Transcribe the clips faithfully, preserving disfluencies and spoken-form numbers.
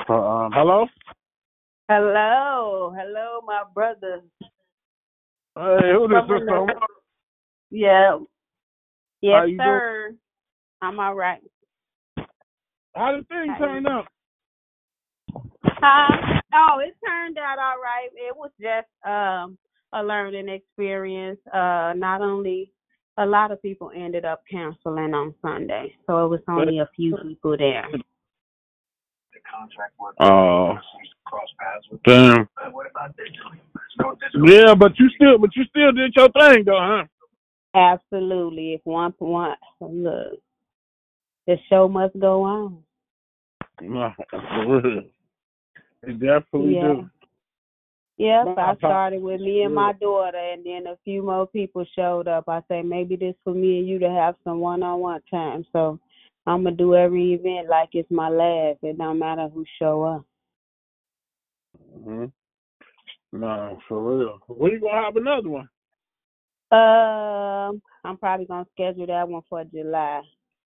Uh, um, hello? Hello, hello, my brother. Hey, who this From is? another. Um, Yeah, How yes, you doing? sir. I'm all right. How did things How you? turn out? Huh? Oh, it turned out all right. It was just um a learning experience. Uh, not only a lot of people ended up canceling on Sunday, so it was only a few people there. Oh, damn. Yeah, but you still, but you still did your thing, though, huh? Absolutely. If one one look, the show must go on. No, for real. It definitely Yeah. do. Yep, My I pop. started with me and my daughter, and then a few more people showed up. I say maybe this for me and you to have some one-on-one time. So I'm gonna do every event like it's my last. It don't matter who show up. Mm-hmm. No, for real. When you gonna have another one? Um, I'm probably gonna schedule that one for July.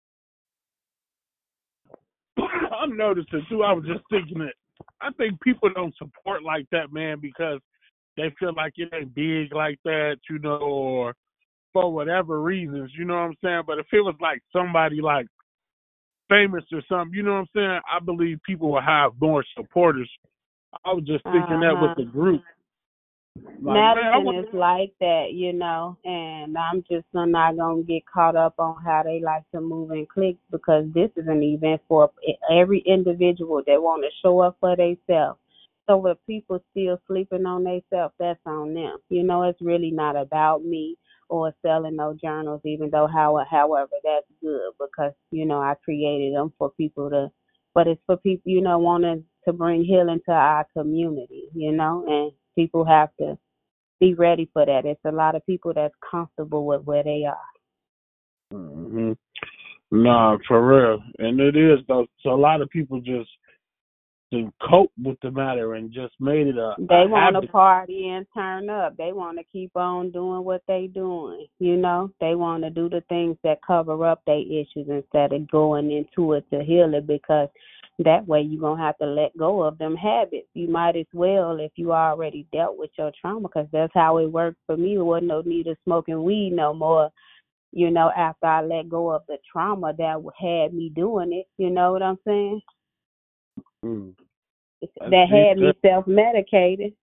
I'm noticing too. I was just thinking that I think people don't support like that, man, because they feel like it ain't big like that, you know, or for whatever reasons, you know what I'm saying? But if it was like somebody like famous or something, you know what I'm saying? I believe people will have more supporters. I was just thinking Uh that with huh. the group. Like, man, I Madison want is like that, you know, and I'm just not gonna get caught up on how they like to move in cliques because this is an event for every individual that want to show up for themselves. So if people still sleeping on themselves, that's on them. You know, it's really not about me or selling no journals, even though how however that's good because you know I created them for people to, but it's for people you know wanting to bring healing to our community, you know, and people have to be ready for that. It's a lot of people that's comfortable with where they are. hmm Nah, for real. And it is, though. So a lot of people just to cope with the matter and just made it a, a They want to habit. party and turn up. They want to keep on doing what they doing. You know, they want to do the things that cover up their issues instead of going into it to heal it because that way you're going to have to let go of them habits. You might as well if you already dealt with your trauma because that's how it worked for me. There wasn't no need of smoking weed no more, you know, after I let go of the trauma that had me doing it. You know what I'm saying? Mm. That's That deep. had That, me self medicated.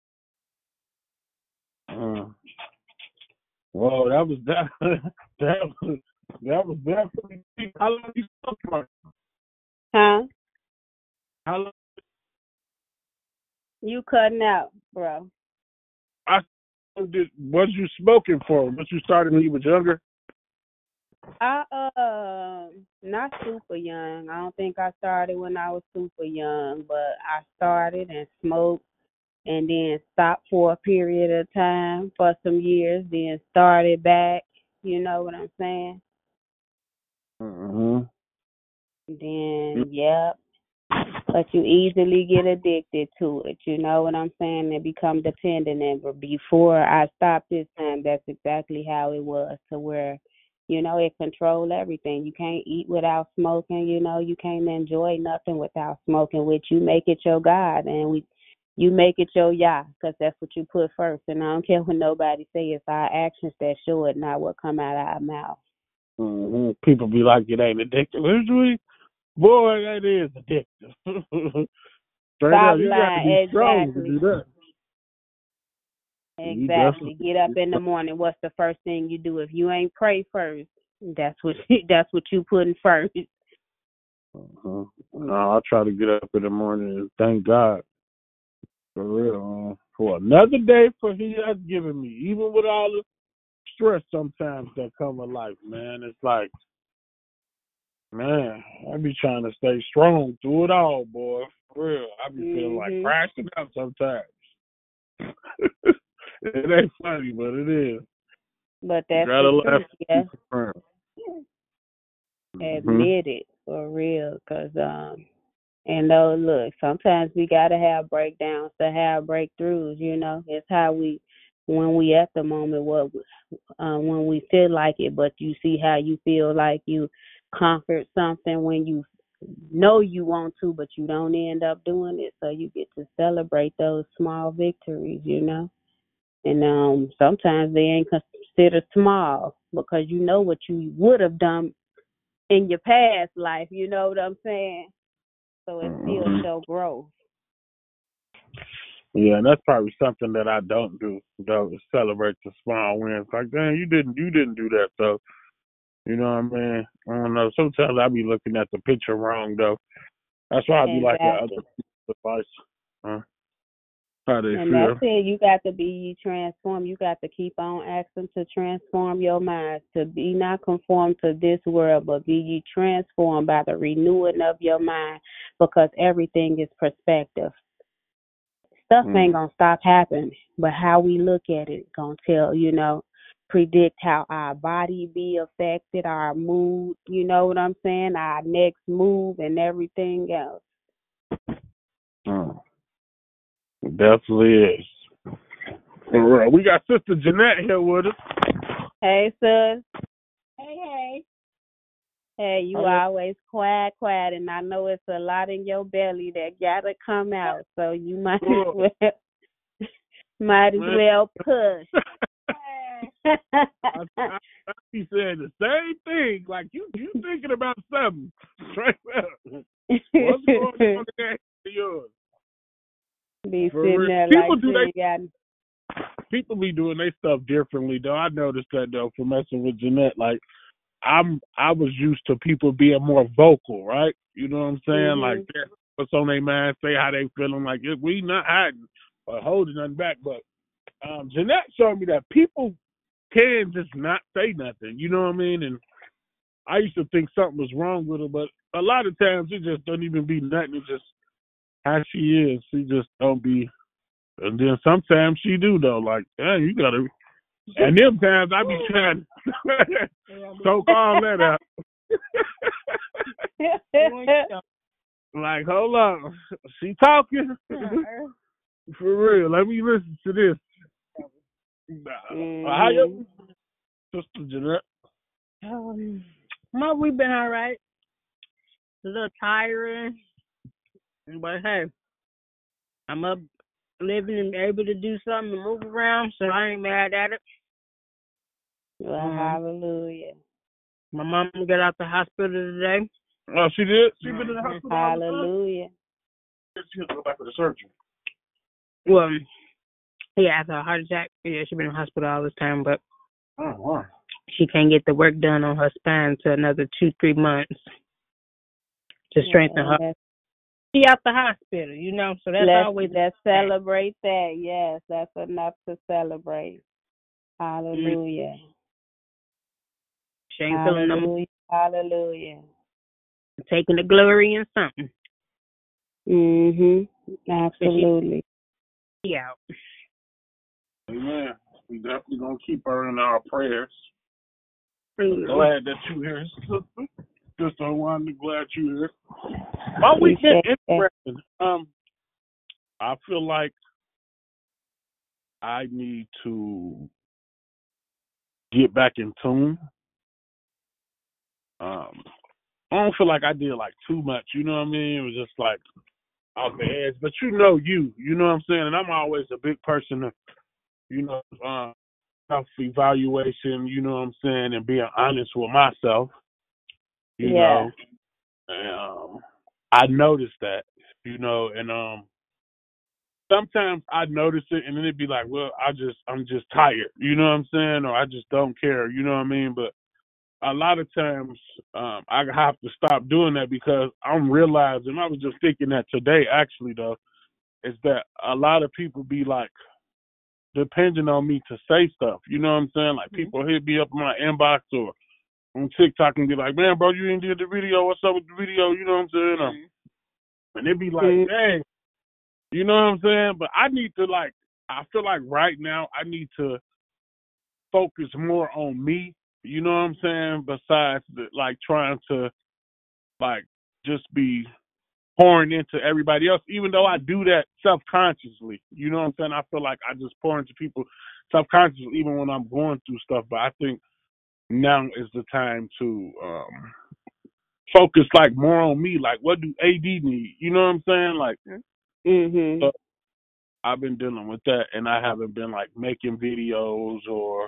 uh, well, that was that. that was that was definitely deep. How long you spoke for? Huh? How long? You cutting out, bro. I did. Was you smoking for? Was you started when you was younger? I um not super young. I don't think I started when I was super young, but I started and smoked and then stopped for a period of time for some years, then started back. You know what I'm saying? Mm-hmm. Then yep. But you easily get addicted to it. You know what I'm saying? And become dependent. And before I stopped this time, that's exactly how it was to where, you know, it controlled everything. You can't eat without smoking. You know, you can't enjoy nothing without smoking, which you make it your God. And we, you make it your Yah because that's what you put first. And I don't care what nobody say. It's our actions that show it, not what come out of our mouth. Mm-hmm. People be like, it ain't addictive. Usually, boy, that is addictive. Straight Stop up, you got to be lying. strong to Exactly. do that. You Exactly. definitely. Get up in the morning. What's the first thing you do? If you ain't pray first, that's what that's what you putting first. Uh-huh. No, I try to get up in the morning and thank God for real uh, for another day for He has given me, even with all the stress sometimes that come with life. Man, it's like, man, I be trying to stay strong through it all, boy. For real, I be feeling like Mhm. crashing out sometimes. It ain't funny, but it is. But You that's the gotta laugh truth. and Yeah. keep firm. Mm-hmm. Admit it for real, cause um. And though, look, sometimes we gotta have breakdowns to have breakthroughs. You know, it's how we, when we at the moment, what, um, when we feel like it. But you see how you feel like you conquered something when you know you want to, but you don't end up doing it. So you get to celebrate those small victories, you know. And um, sometimes they ain't considered small because you know what you would have done in your past life. You know what I'm saying? So it still Mm-hmm. show growth. Yeah, and that's probably something that I don't do. Though, is celebrate the small wins. Like, damn, you didn't, you didn't do that. So, you know what I mean? I don't know. Sometimes I be looking at the picture wrong though. That's why I be like at other Exactly. people's advice. Huh? How they And that's feel. it. You got to be transformed. You got to keep on asking to transform your mind, to be not conformed to this world, but be ye transformed by the renewing of your mind, because everything is perspective. Stuff ain't Mm. gonna stop happening, but how we look at it gonna tell, you know, predict how our body be affected, our mood, you know what I'm saying, our next move and everything else. Mm. It definitely is. All right, we got Sister Jeanette here with us. Hey, sis. Hey, hey. Hey, you Hello. always quiet, quiet, and I know it's a lot in your belly that gotta come out, so you might as well, might as Man. well push. I, I, I be saying the same thing. Like you, you thinking about something straight up. What's going on in that yours? Be For sitting real. there People like do you they got. people be doing their stuff differently though. I noticed that though from messing with Jeanette. Like I'm I was used to people being more vocal, right? You know what I'm saying? Mhm. Like that's what's on their mind, say how they feeling. Like if we not hiding or holding nothing back. But um, Jeanette showed me that people can just not say nothing. You know what I mean? And I used to think something was wrong with her, but a lot of times it just don't even be nothing. It's just how she is. She just don't be. And then sometimes she do though. Like, yeah, you gotta. And them times I be trying to so call that out. Like, hold on, she talking for real. Let me listen to this. Mhm. Uh, how you, Sister Jeanette? Um, well, we've been all right. A little tiring, but hey, I'm up, living and able to do something and move around, so I ain't mad at it. Well, Um, hallelujah. my mom got out the hospital today. Oh, she did. She been in the hospital all the time. Hallelujah. She had to go back for the surgery. Well, yeah, after a heart attack. Yeah, she been in the hospital all this time, but Oh, wow. she can't get the work done on her spine till another two, three months to strengthen Well, her. She out the hospital, you know, so that's let's always let's celebrate that. Yes, that's enough to celebrate. Hallelujah. she ain't feeling no Hallelujah. Hallelujah. taking the glory in something. Mhm. Absolutely. She out. Amen. We definitely gonna keep her in our prayers. Mm. Glad that you here, sister. Sister Wanda, glad you here. My weekend Appreciate that. interesting. Um, I feel like I need to get back in tune. Um, I don't feel like I did like too much. You know what I mean? It was just like off the edge. But you know you. You know what I'm saying? And I'm always a big person to, you know, uh, self evaluation. You know what I'm saying? And being honest with myself. You Yeah. know, and, um, I noticed that. You know, and um, sometimes I notice it, and then it'd be like, well, I just, I'm just tired. You know what I'm saying? Or I just don't care. You know what I mean? But a lot of times, um, I have to stop doing that because I'm realizing. I was just thinking that today, actually, though, is that a lot of people be like depending on me to say stuff. You know what I'm saying? Like people hit me up in my inbox or on TikTok and be like, "Man, bro, you didn't do the video. What's up with the video?" You know what I'm saying? Um, and it'd be like, Mhm. "Dang." You know what I'm saying? But I need to like, I feel like right now I need to focus more on me. You know what I'm saying? Besides the, like trying to like just be pouring into everybody else, even though I do that self-consciously. You know what I'm saying? I feel like I just pour into people self-consciously even when I'm going through stuff. But I think now is the time to um, focus like more on me. Like, what do A D need? You know what I'm saying? Like, Mhm. so I've been dealing with that, and I haven't been like making videos or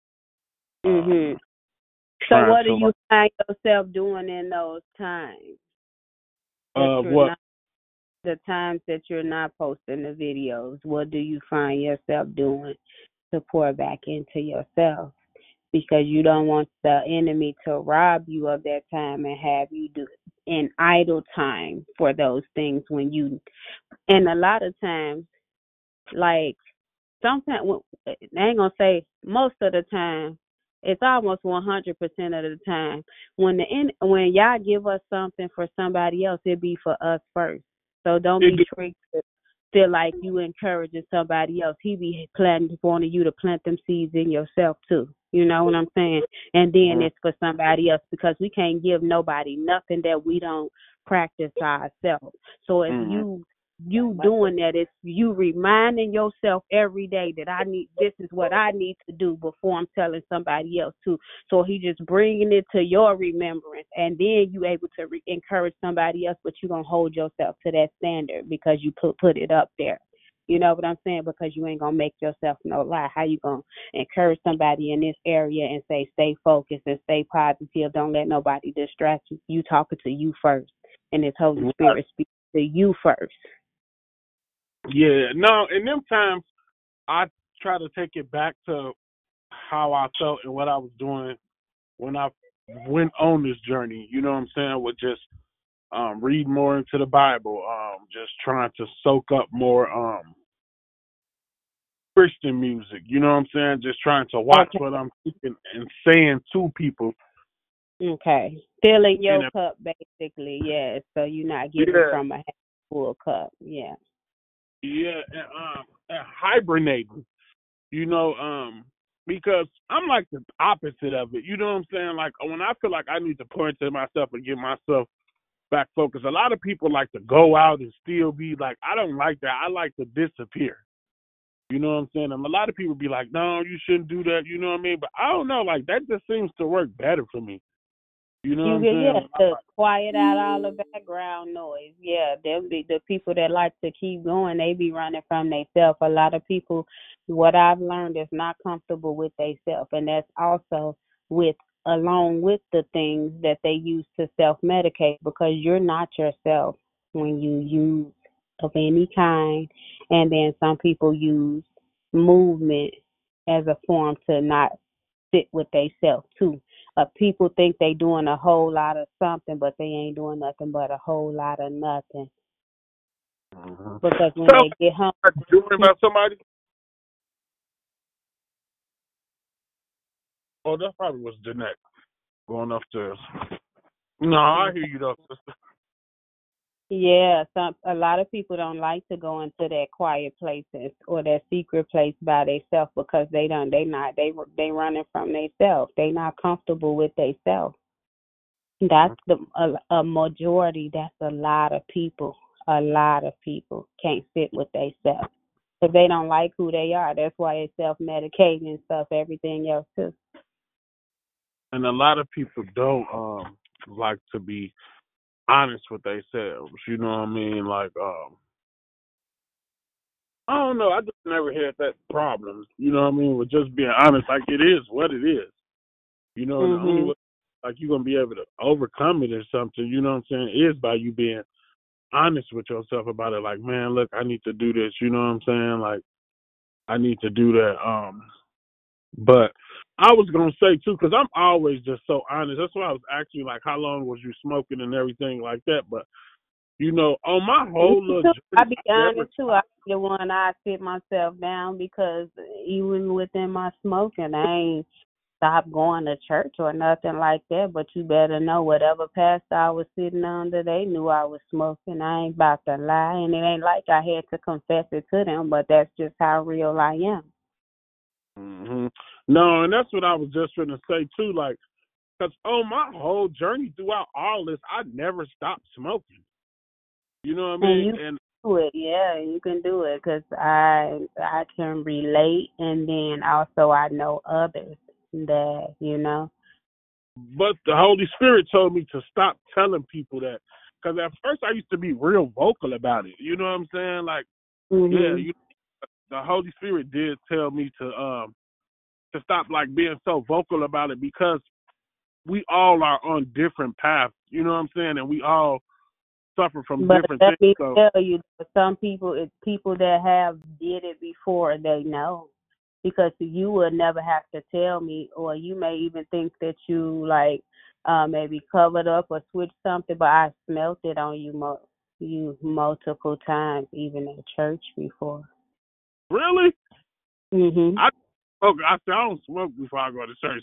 um Mhm. So trying what do to like you find yourself doing in those times that uh you're what not the times that you're not posting the videos? What do you find yourself doing to pour back into yourself? Because you don't want the enemy to rob you of that time and have you do in idle time for those things when you and a lot of times like sometimes I ain't gonna say most of the time. It's almost one hundred percent of the time when the en- when y'all give us something for somebody else, it be for us first. So don't it be tricked to feel like you encouraging somebody else. He be planting wanting you to plant them seeds in yourself too. You know what I'm saying? And then mm it's for somebody else because we can't give nobody nothing that we don't practice ourselves. So if mm you you doing that, it's you reminding yourself every day that I need this is what I need to do before I'm telling somebody else to. So he just bringing it to your remembrance, and then you able to re- encourage somebody else, but you gonna hold yourself to that standard because you put put it up there. You know what I'm saying? Because you ain't gonna make yourself no lie. How you gonna encourage somebody in this area and say stay focused and stay positive? Don't let nobody distract you. You talking to you first, and this Holy right. Spirit speaks to you first. Yeah, no, in them times I try to take it back to how I felt and what I was doing when I went on this journey. You know what I'm saying? With just um read more into the Bible, um, just trying to soak up more um Christian music, you know what I'm saying? Just trying to watch Okay. what I'm speaking and saying to people. Okay. Filling And your uh, cup basically, yes. So you're not giving yeah, from a half full cup. Yeah. yeah, and, um, and hibernating, you know, um, because I'm like the opposite of it. You know what I'm saying? Like when I feel like I need to point to myself and get myself back focused, a lot of people like to go out and still be like, I don't like that. I like to disappear. You know what I'm saying? And a lot of people be like, no, you shouldn't do that. You know what I mean? But I don't know. Like that just seems to work better for me. You know what You I'm get saying? yeah, When I'm to like, quiet out all the background noise. Yeah, they'll be the people that like to keep going, they be running from themselves. A lot of people what I've learned is not comfortable with themselves, and that's also with along with the things that they use to self medicate because you're not yourself when you use of any kind, and then some people use movement as a form to not sit with themselves too. Uh, people think they doing a whole lot of something, but they ain't doing nothing but a whole lot of nothing. mm-hmm. Because when So, they get home, like, you worry about somebody? Oh, that probably was Jeanette going upstairs. No, I hear you though, sister. yeah, some a lot of people don't like to go into that quiet places or that secret place by themselves because they don't, they not, they they running from themselves. They not comfortable with themselves. That's the a, a majority. That's a lot of people. A lot of people can't sit with themselves because they don't like who they are. That's why they self medicating and stuff. Everything else too. And a lot of people don't um like to be honest with themselves. You know what I mean? Like, um, I don't know. I just never had that problem. You know what I mean? With just being honest, like it is what it is. You know, and the only Mhm. way like you're gonna be able to overcome it or something, you know what I'm saying, is by you being honest with yourself about it. Like, man, look, I need to do this. You know what I'm saying? Like, I need to do that. Um, but I was gonna say too, because I'm always just so honest. That's why I was asking you, like, how long was you smoking and everything like that. But you know, on my Me whole little too. I journey, be I never honest too. I be the one I sit myself down because even within my smoking, I ain't stop going to church or nothing like that. But you better know whatever pastor I was sitting under, they knew I was smoking. I ain't about to lie, and it ain't like I had to confess it to them. But that's just how real I am. hmm No, and that's what I was just gonna say too. Like, because on my whole journey throughout all this, I never stopped smoking. You know what I And mean? you And do it, yeah, you can do it because I I can relate, and then also I know others that you know. but the Holy Spirit told me to stop telling people that. Because at first I used to be real vocal about it. You know what I'm saying? Like, yeah, Mhm. you, the Holy Spirit did tell me to um to stop like being so vocal about it because we all are on different paths. You know what I'm saying? And we all suffer from But different let things. me So tell you, that some people, it's people that have did it before, they know. Because you would never have to tell me, or you may even think that you like uh, maybe covered up or switched something, but I smelt it on you, mo- you multiple times, even at church before. really, Mhm. I okay, I, said, I don't smoke before I go to church.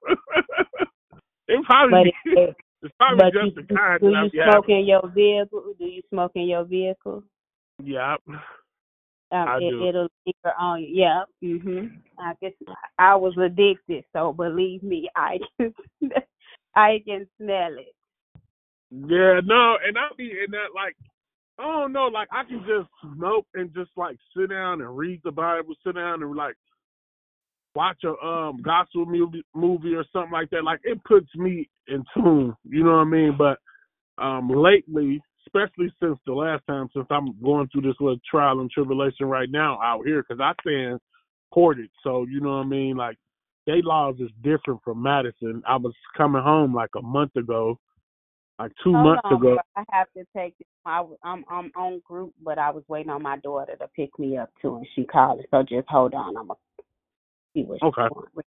it probably But be, it, it, it's probably but you just the kind do that I you be smoke having. in your vehicle? Do you smoke in your vehicle? Yeah, Um, I it, do. it'll linger on you. Yeah. Mhm. I guess I was addicted, so believe me, I can I can smell it. Yeah, no, and I be in that like I don't know, like I can just smoke and just like sit down and read the Bible, sit down and like watch a um gospel movie, movie or something like that. Like it puts me in tune. You know what I mean? But um lately, especially since the last time, since I'm going through this little trial and tribulation right now out here, because I stand ported, so you know what I mean. Like they laws is different from Madison. I was coming home like a month ago, like two Hold months on, ago. bro. I have to take this. I, was- I'm I'm on group, but I was waiting on my daughter to pick me up too, and she called. So just hold on. I'm gonna see what Okay, she wants.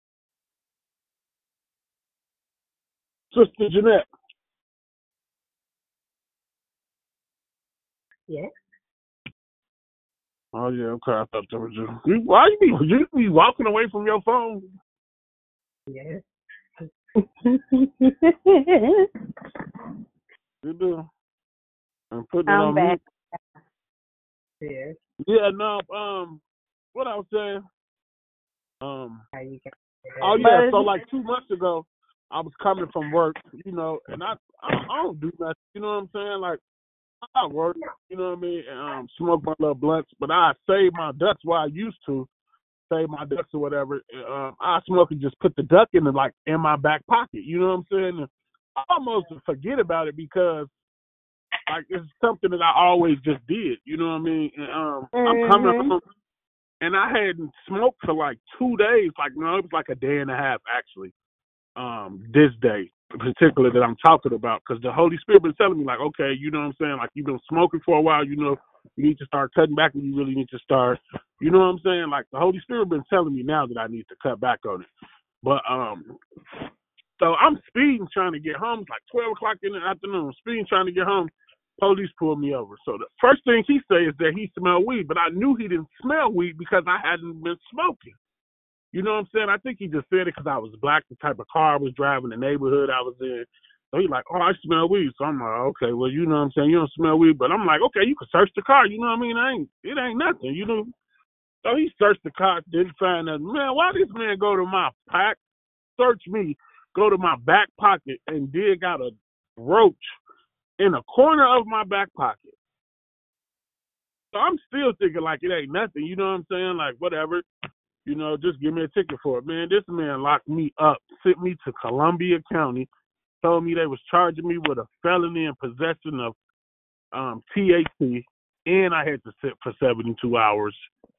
Sister Jeanette. Yes. Oh yeah, okay. I thought that was you. You- Why you be you be walking away from your phone? Yes. You do. And putting it I'm on back. mute. Yes. Yeah, no. Um, what I was saying. Um. How you get Oh But yeah. So it's, like two months ago, I was coming from work. You know, and I I, I don't do nothing. You know what I'm saying? Like I work. You know what I mean? And, um, smoke my little blunts, but I save my ducks while I used to. Save my ducks or whatever. Um, I smoke and just put the duck in the like in my back pocket. You know what I'm saying? And I almost forget about it because like it's something that I always just did. You know what I mean? And, um, I'm coming mhm. home and I hadn't smoked for like two days. Like no, it was like a day and a half actually. Um, this day in particular that I'm talking about because the Holy Spirit been telling me like, okay, you know what I'm saying? Like you've been smoking for a while. You know, you need to start cutting back, and you really need to start. You know what I'm saying? Like the Holy Spirit been telling me now that I need to cut back on it. But um, so I'm speeding trying to get home. It's like twelve o'clock in the afternoon. Speeding trying to get home. Police pulled me over. So the first thing he said is that he smelled weed, but I knew he didn't smell weed because I hadn't been smoking. You know what I'm saying? I think he just said it because I was black, the type of car I was driving, the neighborhood I was in. So he's like, oh, I smell weed. So I'm like, okay, well, you know what I'm saying? You don't smell weed. But I'm like, okay, you can search the car. You know what I mean? I ain't, it ain't nothing, you know? So he searched the car, didn't find nothing. Man, why this man go to my pack, search me, go to my back pocket, and dig out a roach in a corner of my back pocket? So I'm still thinking like it ain't nothing. You know what I'm saying? Like, whatever. You know, just give me a ticket for it. Man, this man locked me up, sent me to Columbia County, told me they was charging me with a felony and possession of um, T H C, and I had to sit for seventy-two hours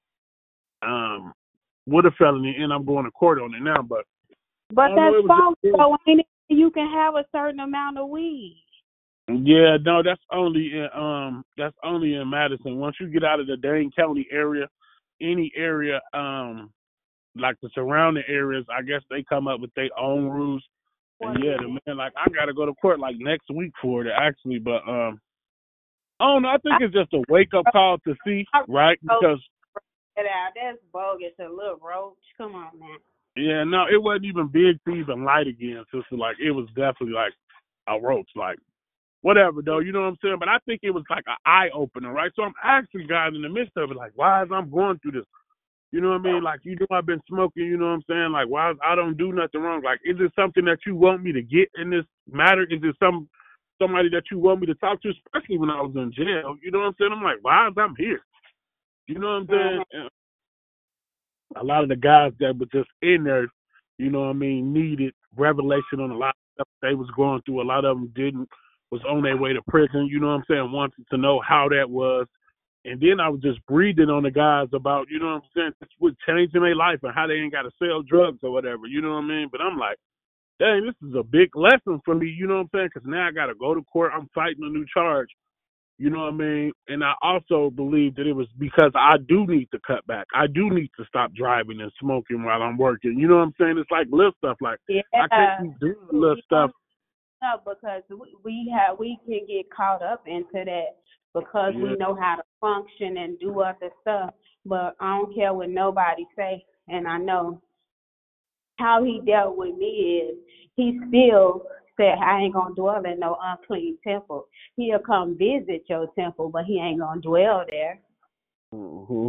um, with a felony, and I'm going to court on it now. But I But don't know, that's it was fine. just, So ain't it, you can have a certain amount of weed. yeah, no, that's only in um, that's only in Madison. Once you get out of the Dane County area, any area um, like the surrounding areas, I guess they come up with their own rules. And yeah, the man, like I gotta go to court like next week for it actually, but um, I don't know. I think it's just a wake up call to see, I right? wrote Because it out. That's bogus. A little roach. Come on, man. yeah, no, it wasn't even big to even light again. So it's like it was definitely like a roach, like whatever though. You know what I'm saying? But I think it was like an eye opener, right? So I'm asking guys in the midst of it, like, why is I'm going through this? You know what I mean? Like, you know, I've been smoking, you know what I'm saying? Like, why I don't do nothing wrong. Like, is it something that you want me to get in this matter? Is it some somebody that you want me to talk to, especially when I was in jail? You know what I'm saying? I'm like, why is I'm here? You know what I'm saying? Mhm. And a lot of the guys that were just in there, you know what I mean, needed revelation on a lot of stuff they was going through. A lot of them didn't was on their way to prison. You know what I'm saying? Wanted to know how that was. And then I was just breathing on the guys about, you know what I'm saying, just with changing their life and how they ain't got to sell drugs or whatever. You know what I mean? But I'm like, dang, this is a big lesson for me. You know what I'm saying? Because now I got to go to court. I'm fighting a new charge. You know what I mean? And I also believe that it was because I do need to cut back. I do need to stop driving and smoking while I'm working. You know what I'm saying? It's like little stuff. Like, Yeah. I can't keep doing little stuff. No, because we we have we can get caught up into that because Yeah. we know how to function and do other stuff. But I don't care what nobody say, and I know how he dealt with me is he still said, I ain't gonna dwell in no unclean temple. He'll come visit your temple, but he ain't gonna dwell there. Mm-hmm.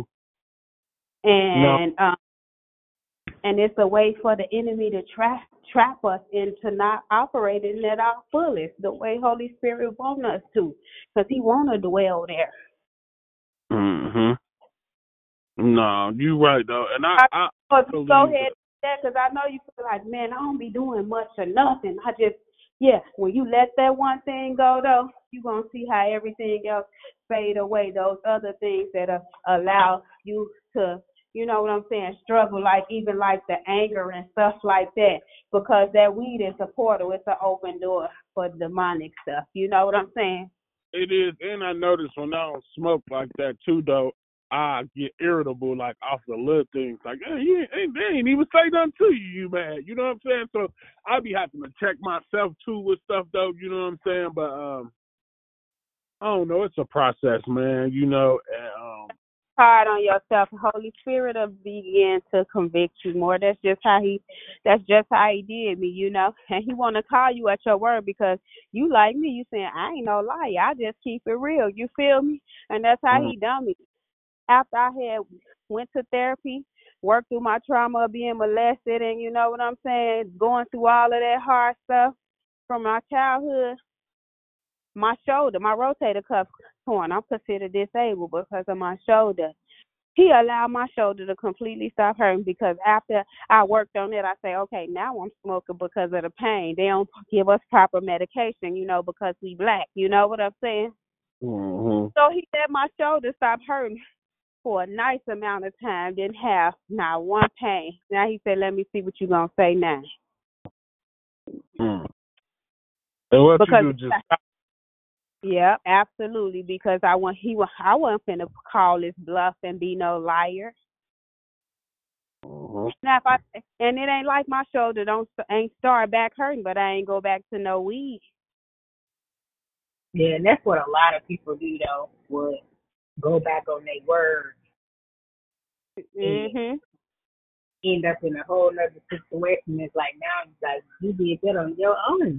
And No. um, and it's a way for the enemy to trap trap us into not operating at our fullest, the way Holy Spirit wants us to, because He want to dwell there. Mm-hmm. No, you right though, and I, I, I I go believe ahead that because I know you feel like, man, I don't be doing much or nothing. I just, yeah, when you let that one thing go though, you gonna see how everything else fade away. Those other things that uh, allow you to, you know what I'm saying, struggle, like even like the anger and stuff like that, because that weed is a portal. It's an open door for demonic stuff. You know what I'm saying? it is, and I notice when I don't smoke like that too, though, I get irritable like off the little things. Like, hey, you ain't, they ain't even say nothing to you, you mad. You know what I'm saying? So I be having to check myself too with stuff, though. You know what I'm saying? But um, I don't know. It's a process, man. You know, and um. Hard on yourself. Holy Spirit will begin to convict you more. That's just how he that's just how he did me, you know. And he wanna call you at your word because you like me, you saying, I ain't no liar, I just keep it real. You feel me? And that's how he done me. After I had went to therapy, worked through my trauma of being molested and you know what I'm saying, going through all of that hard stuff from my childhood, my shoulder, my rotator cuff torn. I'm considered disabled because of my shoulder. He allowed my shoulder to completely stop hurting because after I worked on it, I say, okay, now I'm smoking because of the pain. They don't give us proper medication, you know, because we black. You know what I'm saying? Mm-hmm. So he let my shoulder stop hurting for a nice amount of time, didn't have not one pain. Now he said, let me see what you're going to say now. Mm. And what because you do, just stop. Yeah, absolutely. Because I want he wa- I wasn't finna call his bluff and be no liar. Mm-hmm. Now if I and it ain't like my shoulder don't ain't start back hurting, but I ain't go back to no weed. Yeah, and that's what a lot of people do though, would go back on their word and Mhm. end up in a whole other situation. It's like now it's like you did that on your own.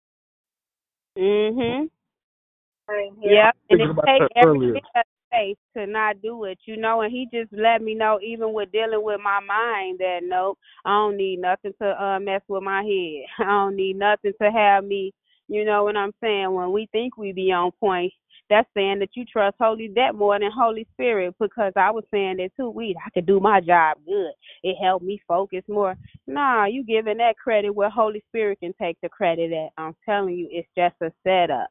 Mhm. Same here. Yeah, and it Thinking about takes that every earlier. bit of faith to not do it, you know. And he just let me know, even with dealing with my mind, that nope, I don't need nothing to uh, mess with my head. I don't need nothing to have me, you know what I'm saying. When we think we be on point, that's saying that you trust Holy that more than Holy Spirit. Because I was saying that too. We I could do my job good. It helped me focus more. Nah, you giving that credit where Holy Spirit can take the credit at. I'm telling you, it's just a setup.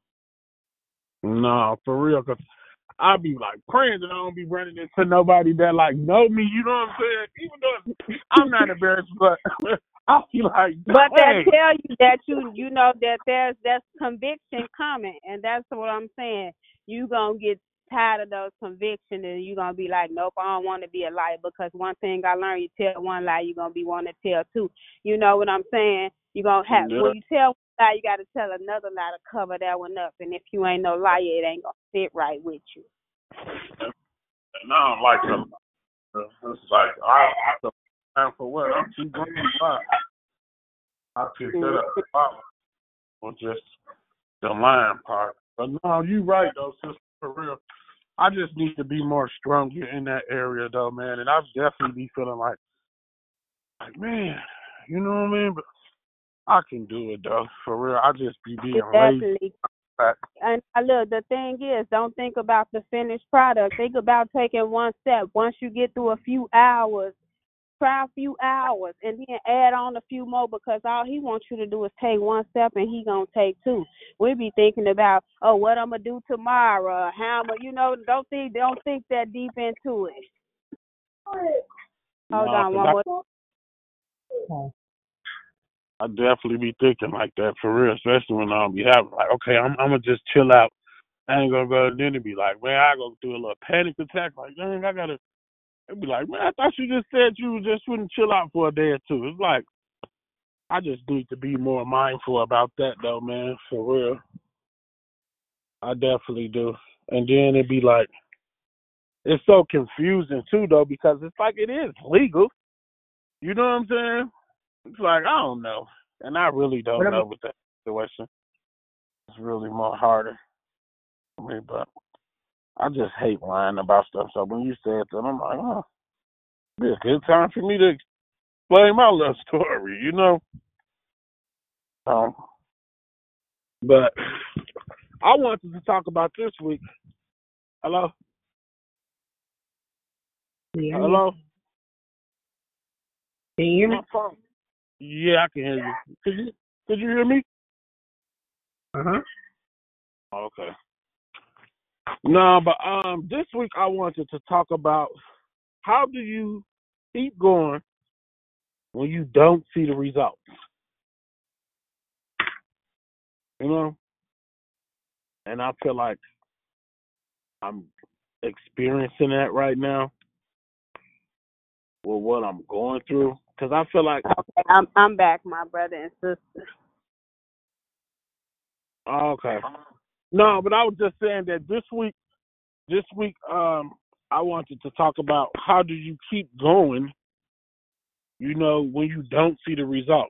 No, for real, because I be like praying that I don't be running into nobody that like know me. You know what I'm saying? Even though I'm not embarrassed, but I be like, But that dang. tell you that you you know that there's that's conviction coming, and that's what I'm saying. You gonna get tired of those convictions, and you gonna be like, nope, I don't want to be a liar. Because one thing I learned, you tell one lie, you gonna be wanting to tell two. You know what I'm saying? You gonna have Yeah. when you tell one lie, you got to tell another lie to cover that one up. And if you ain't no liar, it ain't gonna fit right with you. And I don't like them. It's like I I don't time for what I'm too grown to lie. I picked that up or just the lying part. But no, you right though, sister, for real. I just need to be more stronger in that area though, man. And I definitely be feeling like, like man, you know what I mean? But I can do it though, for real. I just be being lazy. Exactly. And uh, look, the thing is, don't think about the finished product. Think about taking one step. Once you get through a few hours try a few hours and then add on a few more because all he wants you to do is take one step and he gonna take two. We be thinking about, oh, what I'm gonna do tomorrow, how am I, you know, don't think don't think that deep into it. Hold No, on 'cause one more. I, I definitely be thinking like that for real, especially when I'll be having like, okay, I'm I'm gonna just chill out. I ain't gonna go then and be like, man, I go through a little panic attack. Like, dang, I gotta. It'd be like, man, I thought you just said you just wouldn't chill out for a day or two. It's like I just need to be more mindful about that though, man, for real. I definitely do. And then it'd be like, it's so confusing too though because it's like it is legal. You know what I'm saying? It's like I don't know, and I really don't What know about with that situation. It's really more harder for me, but I just hate lying about stuff. So when you said that, I'm like, oh, it'd be a good time for me to explain my little story, you know? Um, but I wanted to talk about this week. Hello? yeah, Hello? can you hear me? My phone. Yeah, I can hear you. Could you, could you hear me? Uh huh. Okay. No, but um, this week I wanted to talk about how do you keep going when you don't see the results? You know? And I feel like I'm experiencing that right now with what I'm going through. Because I feel like, Okay, I'm I'm back, my brother and sister. oh, okay. No, but I was just saying that this week, this week, um, I wanted to talk about how do you keep going, you know, when you don't see the results.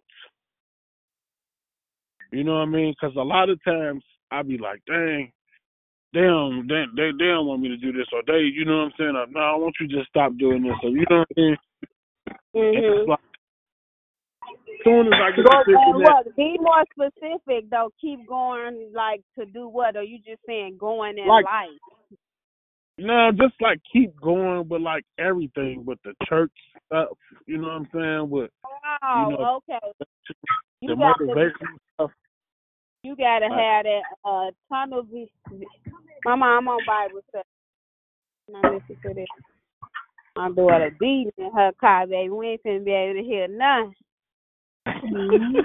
You know what I mean? Because a lot of times I be like, dang, they don't, they, they, they don't want me to do this, or they, you know what I'm saying? Or, no, I want you to just stop doing this. So, you know what I mean? And it's Mhm. like, as soon as I get Go to thinking and that, what? Be more specific though. Keep going, like to do what? Or you just saying going in like, life? no, just like keep going with like everything with the church stuff, you know what I'm saying? With, you know, Oh, okay. the You got to motivation stuff. you got to Like, have that uh tunnel vision. My mom on Bible study. Now listen to this. My daughter beating in her car, baby. We ain't finna be able to hear none. Mm-hmm.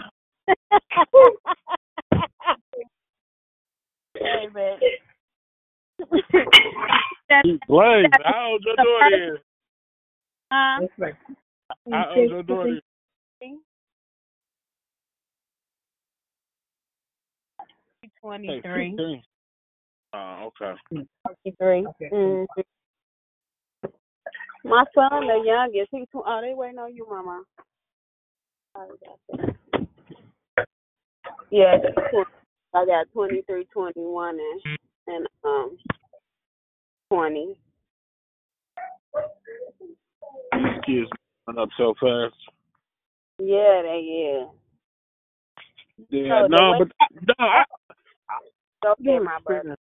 Hey, man. keep playing. How old your daughter is? Huh? That's right. How old your daughter is? twenty-three. Hey, fifteen. Oh, okay. twenty-three. Okay. Mm-hmm. My son, the youngest, he's tw- oh, they waiting on you, Mama. Yeah, she's twenty. I got twenty-three, twenty-one, and and um twenty. These kids run up so fast. Yeah, they is. Yeah, So the no, way, but no, I, okay, I, my brother.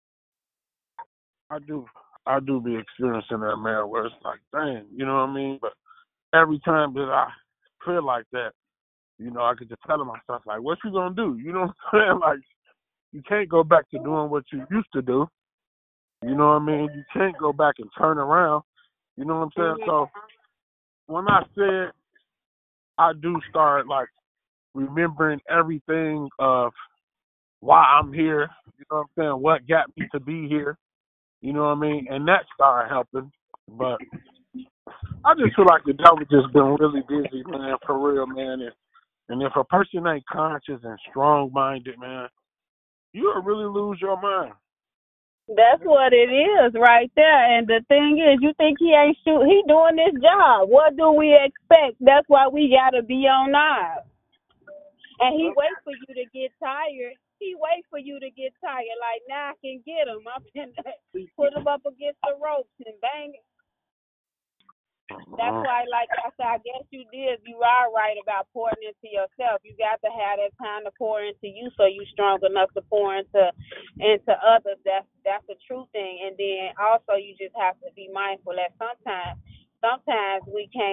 I do, I do be experiencing that, man, where it's like, dang, you know what I mean? But every time that I feel like that, you know, I could just tell myself, like, what you gonna do? You know what I'm saying? Like, you can't go back to doing what you used to do. You know what I mean? You can't go back and turn around. You know what I'm saying? Mm-hmm. So when I said I do start like remembering everything of why I'm here, you know what I'm saying? What got me to be here, you know what I mean? And that started helping. But I just feel like the devil just been really busy, man, for real, man. And, and if a person ain't conscious and strong minded, man, you'll really lose your mind. That's what it is right there. And the thing is, you think he ain't shoot? He doing this job. What do we expect? That's why we gotta be on our. And he wait for you to get tired. He wait for you to get tired. Like now I can get him. I can put him up against the ropes and bang. That's Uh-huh. why, like I said, I guess you did. You are right about pouring into yourself. You got to have that time to pour into you, so you strong enough to pour into into others. That's that's a true thing. And then also, you just have to be mindful that sometimes, sometimes we can't.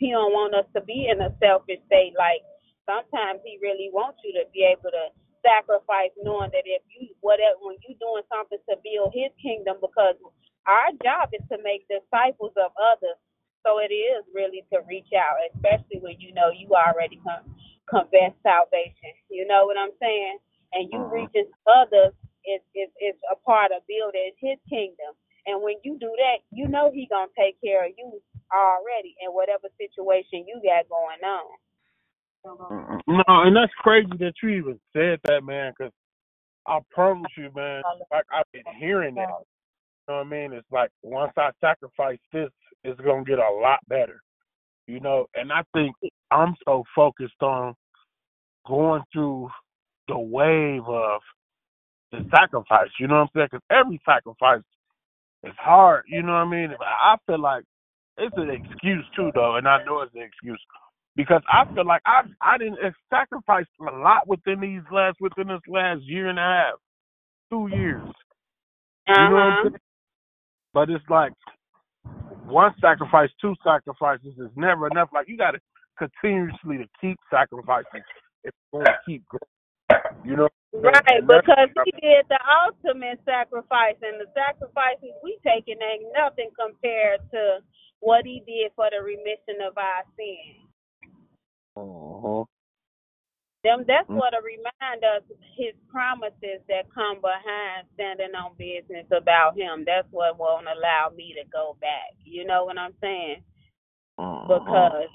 he don't want us to be in a selfish state. Like sometimes he really wants you to be able to sacrifice, knowing that if you whatever when you doing something to build his kingdom, because our job is to make disciples of others. So it is really to reach out, especially when you know you already con- confess salvation. You know what I'm saying? And you reaching others is is is a part of building his kingdom. And when you do that, you know he gonna take care of you already in whatever situation you got going on. No, and that's crazy that you even said that, man, because I promise you, man, like I've been hearing that. You know what I mean? It's like once I sacrifice this, it's gonna get a lot better. You know, and I think I'm so focused on going through the wave of the sacrifice. You know what I'm saying? Because every sacrifice is hard. You know what I mean? I feel like it's an excuse too, though, and I know it's an excuse because I feel like I I didn't sacrifice a lot within these last within this last year and a half, two years. Uh-huh. You know what I'm saying? But it's like one sacrifice, two sacrifices is never enough. Like you got to continuously to keep sacrificing if you're going to keep growing. You know, right? Because he did the ultimate sacrifice, and the sacrifices we taking ain't nothing compared to what he did for the remission of our sins. Uh-huh. Them, that's what a reminder of his promises that come behind standing on business about him. That's what won't allow me to go back. You know what I'm saying? Uh-huh. Because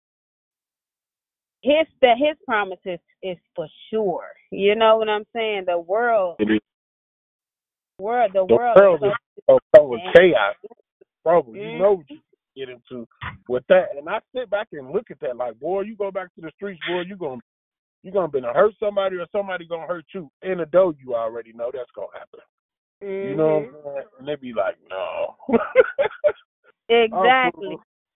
his that his promises is for sure. You know what I'm saying? The world, world, the, the world, world is so full of chaos, trouble. Mm-hmm. You know what you get into with that, and I sit back and look at that like, boy, you go back to the streets, boy, you gonna. You're going to be hurt somebody or somebody going to hurt you. In the dough, you already know that's going to happen. Mm-hmm. You know what I'm saying? And they be like, no. Exactly.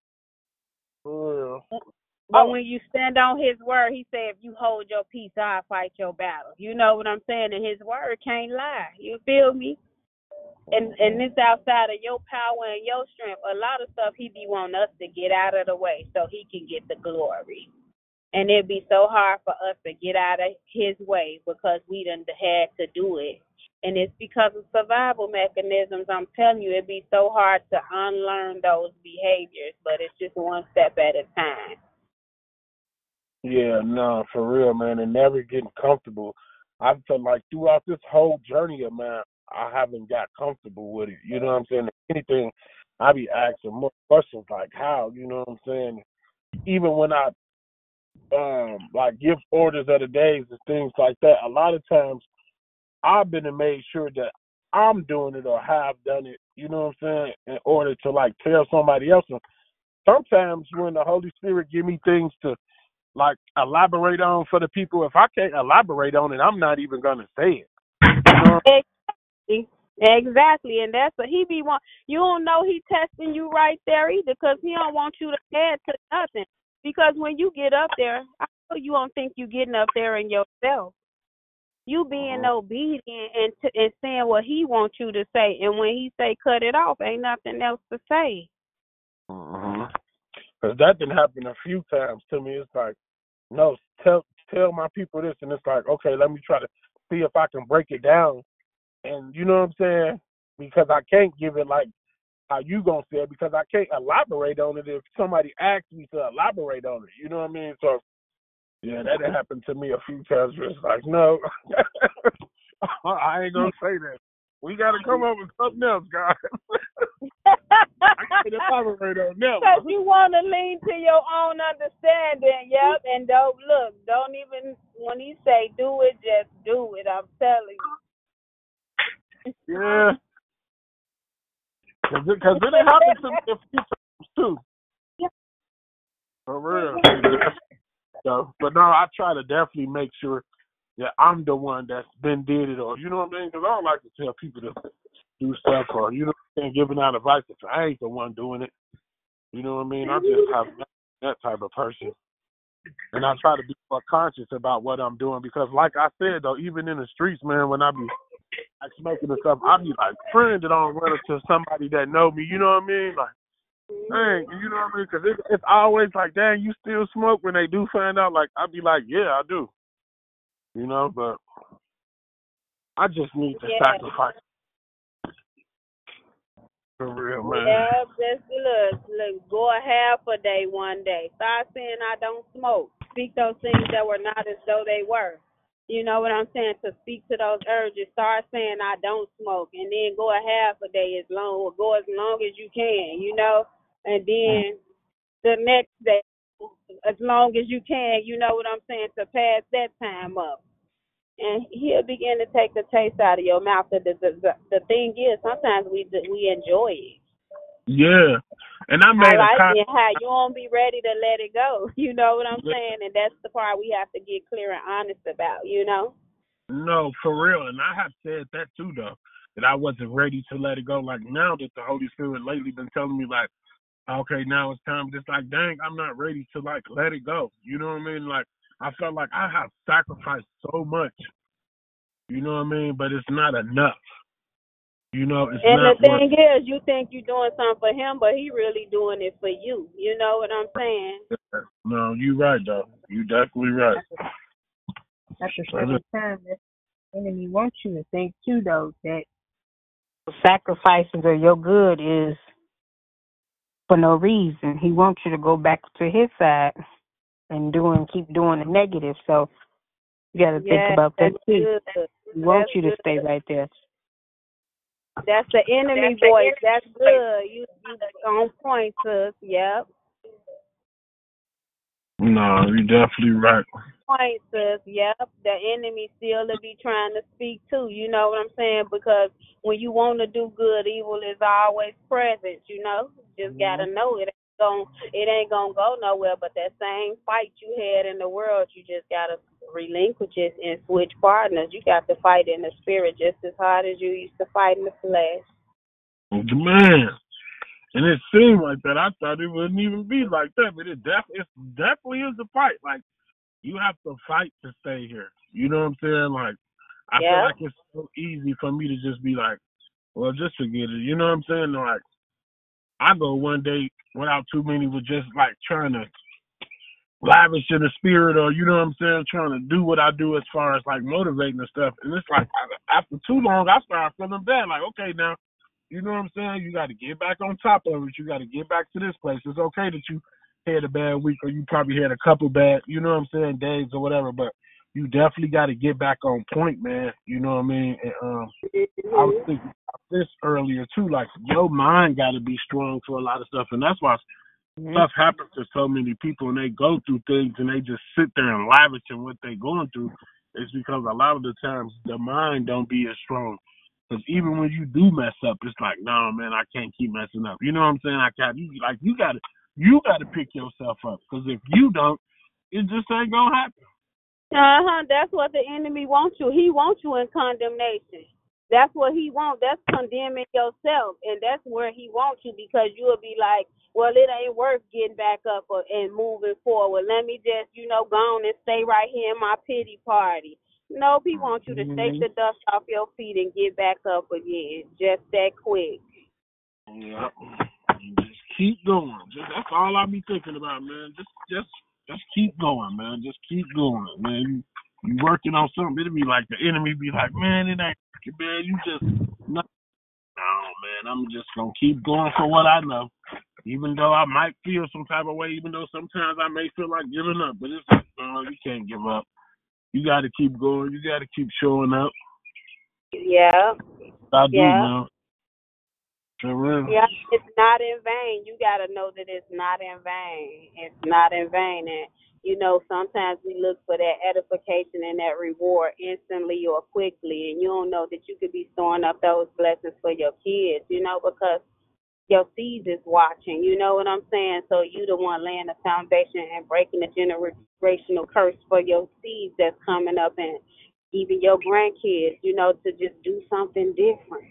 Oh, but oh. when you stand on his word, he said, if you hold your peace, I'll fight your battle. You know what I'm saying? And his word can't lie. You feel me? And and it's outside of your power and your strength. A lot of stuff he be wanting us to get out of the way so he can get the glory. And it'd be so hard for us to get out of his way because we done had to do it. And it's because of survival mechanisms. I'm telling you, it'd be so hard to unlearn those behaviors, but it's just one step at a time. Yeah, no, for real, man. And never getting comfortable. I feel like throughout this whole journey of mine, I haven't got comfortable with it. You know what I'm saying? If anything, I be asking more questions like how, you know what I'm saying? Even when I Um, like give orders of the days and things like that. A lot of times I've been and made sure that I'm doing it or have done it, you know what I'm saying, in order to like tell somebody else. And sometimes when the Holy Spirit give me things to like elaborate on for the people, if I can't elaborate on it, I'm not even gonna say it. You know? Exactly. Exactly. And that's what he be want. You don't know he testing you right there either, because he don't want you to add to nothing. Because when you get up there, I know you don't think you getting up there in yourself. You being uh-huh. obedient and t- and saying what he wants you to say. And when he say cut it off, ain't nothing else to say. Uh-huh. Because that didn't happen a few times to me. It's like, no, tell tell my people this. And it's like, okay, let me try to see if I can break it down. And you know what I'm saying? Because I can't give it like how you gonna say it, because I can't elaborate on it if somebody asks me to elaborate on it. You know what I mean? So yeah, that happened to me a few times where it's like, no, I ain't gonna say that. We gotta come up with something else, guys. I can't elaborate on that. Because you want to lean to your own understanding, yep. And don't look, don't even when he say do it, just do it. I'm telling you. Yeah. Because it happened to me a few times, too. For real. So, but no, I try to definitely make sure that I'm the one that's been did it, or, you know what I mean? Because I don't like to tell people to do stuff, or, you know what I'm saying, giving out advice if I ain't the one doing it. You know what I mean? I just have that type of person. And I try to be more conscious about what I'm doing, because like I said, though, even in the streets, man, when I be like smoking and stuff, I be like friend that don't run into somebody that know me, you know what I mean? Like Dang, you know what I mean? Because it, it's always like, dang, you still smoke when they do find out. Like, I'd be like, yeah, I do. You know, but I just need to Yeah. sacrifice for real, man. Yeah, just look, look, go a half a day one day. Start saying I don't smoke. Speak those things that were not as though they were. You know what I'm saying? To speak to those urges. Start saying I don't smoke, and then go a half a day as long, or go as long as you can. You know, and then the next day, as long as you can. You know what I'm saying? To pass that time up. And he'll begin to take the taste out of your mouth. The the, the, the thing is, sometimes we we enjoy it. Yeah. And I I made a like comment. it how you won't be ready to let it go. You know what I'm saying? And that's the part we have to get clear and honest about, you know? No, for real. And I have said that too, though, that I wasn't ready to let it go. Like now that the Holy Spirit lately been telling me, like, okay, now it's time. Just like, dang, I'm not ready to like let it go. You know what I mean? Like I felt like I have sacrificed so much. You know what I mean? But it's not enough. You know, it's And the not worth. thing is, you think you're doing something for him, but he really doing it for you. You know what I'm saying? No, you right though. You definitely right. At the same time, the enemy wants you to think too, though, that sacrifices of your good is for no reason. He wants you to go back to his side and doing, keep doing the negative. So you got to Yeah, think about that that's too. good. He wants That's you to good. stay right there. That's the enemy voice. That's good. You you on point, sis. Yep. No, you definitely right. Point, sis. Yep. The enemy still to be trying to speak to. You know what I'm saying? Because when you want to do good, evil is always present. You know, just gotta know it ain't gon' it ain't gonna go nowhere. But that same fight you had in the world, you just gotta relinquish it and switch partners. You got to fight in the spirit just as hard as you used to fight in the flesh. Man. And it seemed like that. I thought it wouldn't even be like that, but it def- it definitely is a fight. Like, you have to fight to stay here. You know what I'm saying? Like, I Yeah. feel like it's so easy for me to just be like, well, just forget it. You know what I'm saying? Like, I go one day without too many with just like trying to lavish in the spirit, or you know what I'm saying, trying to do what I do as far as like motivating and stuff. And it's like after too long, I start feeling bad. Like, okay, now, you know what I'm saying? You got to get back on top of it. You got to get back to this place. It's okay that you had a bad week, or you probably had a couple bad, you know what I'm saying, days or whatever. But you definitely got to get back on point, man. You know what I mean? And, um, Mm-hmm. I was thinking about this earlier too. Like, your mind got to be strong for a lot of stuff, and that's why mm-hmm. stuff happens to so many people, and they go through things, and they just sit there and lavish in what they're going through. It's because a lot of the times the mind don't be as strong. Because even when you do mess up, it's like, no, man, I can't keep messing up. You know what I'm saying? I can't. You like you got to you got to pick yourself up. Because if you don't, it just ain't gonna happen. Uh huh. That's what the enemy wants you. He wants you in condemnation. That's what he wants. That's condemning yourself, and that's where he wants you, because you'll be like, well, it ain't worth getting back up or, and moving forward. Let me just, you know, go on and stay right here in my pity party. Nope, he wants you to mm-hmm. shake the dust off your feet and get back up again, just that quick. Yeah. Just keep going. Just, that's all I be thinking about, man. Just, just, just keep going, man. Just keep going, man. You, you working on something. It'll be like the enemy be like, man, it ain't, man. You just, no, no, man. I'm just gonna keep going for what I know. Even though I might feel some type of way, even though sometimes I may feel like giving up, but it's like, no, you can't give up. You got to keep going. You got to keep showing up. Yeah. I do, yeah. man. Really. Yeah, it's not in vain. You got to know that it's not in vain. It's not in vain. And, you know, sometimes we look for that edification and that reward instantly or quickly, and you don't know that you could be storing up those blessings for your kids, you know, because your seeds is watching, you know what I'm saying? So you the one laying the foundation and breaking the generational curse for your seeds that's coming up, and even your grandkids, you know, to just do something different.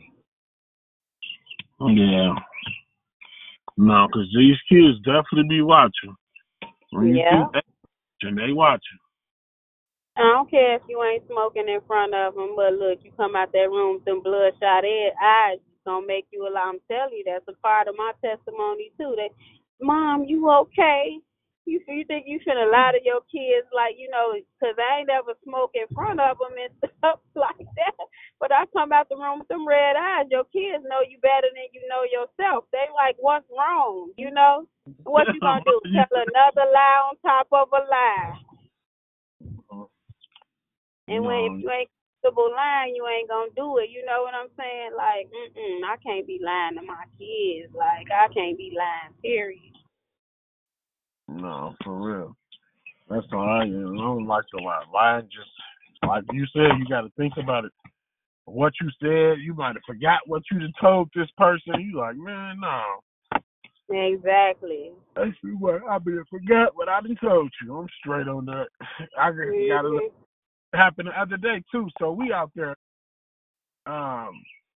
Yeah. No, because these kids definitely be watching. When yeah. You and they watching. I don't care if you ain't smoking in front of them, but look, you come out that room with them bloodshot eyes, gonna make you a lie. I'm telling you, that's a part of my testimony too. That, Mom, you okay? You you think you finna lie to your kids like, you know, 'cause I ain't ever smoke in front of them and stuff like that. But I come out the room with them red eyes. Your kids know you better than you know yourself. They like, what's wrong? You know? What you gonna do? Tell another lie on top of a lie. And when if you ain't comfortable lying, you ain't gonna do it. You know what I'm saying? Like, mm-mm, I can't be lying to my kids. Like, I can't be lying, period. No, for real. That's why I, you know, I don't like to lie. Lying just, like you said, you got to think about it. What you said, you might have forgot what you done told this person. You like, man, no. Exactly. Actually, what I be forgot what I done told you. I'm straight on that. I just Mm-hmm. got to look. It happened the other day too. So we out there, um,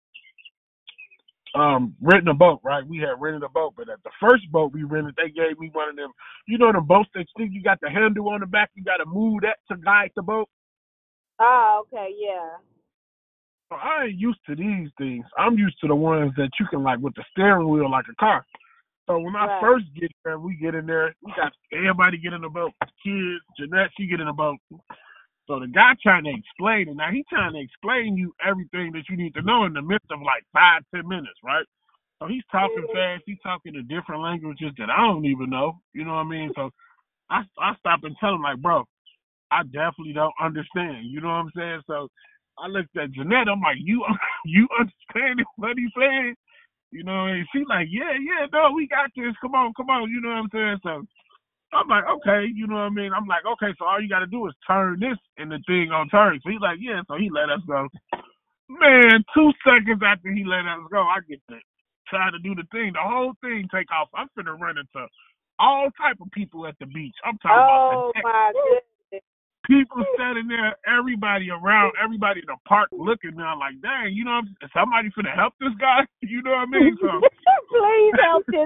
um, renting a boat, right? We had rented a boat, but at the first boat we rented, they gave me one of them. You know, the boats that think you got the handle on the back. You got to move that to guide the boat. Oh, okay, yeah. So I ain't used to these things. I'm used to the ones that you can like with the steering wheel like a car. So when I Right. first get there, we get in there. We got everybody get in the boat. Kids, Jeanette, she get in the boat. So the guy trying to explain it. Now he trying to explain you everything that you need to know in the midst of like five, ten minutes, right? So he's talking fast. He's talking in different languages that I don't even know. You know what I mean? So I I stop and tell him like, bro, I definitely don't understand. You know what I'm saying? So I looked at Jeanette. I'm like, you you understand what he's saying? You know, and she like, yeah, yeah, no, we got this. Come on, come on. You know what I'm saying? So I'm like, okay, you know what I mean? I'm like, okay, so all you got to do is turn this and the thing on turn. So he's like, yeah, so he let us go. Man, two seconds after he let us go, I get to try to do the thing. The whole thing take off. I'm finna run into all type of people at the beach. I'm talking Oh, about the my goodness. people standing there, everybody around, everybody in the park looking now like, dang, you know, is somebody finna help this guy? You know what I mean? So please help this.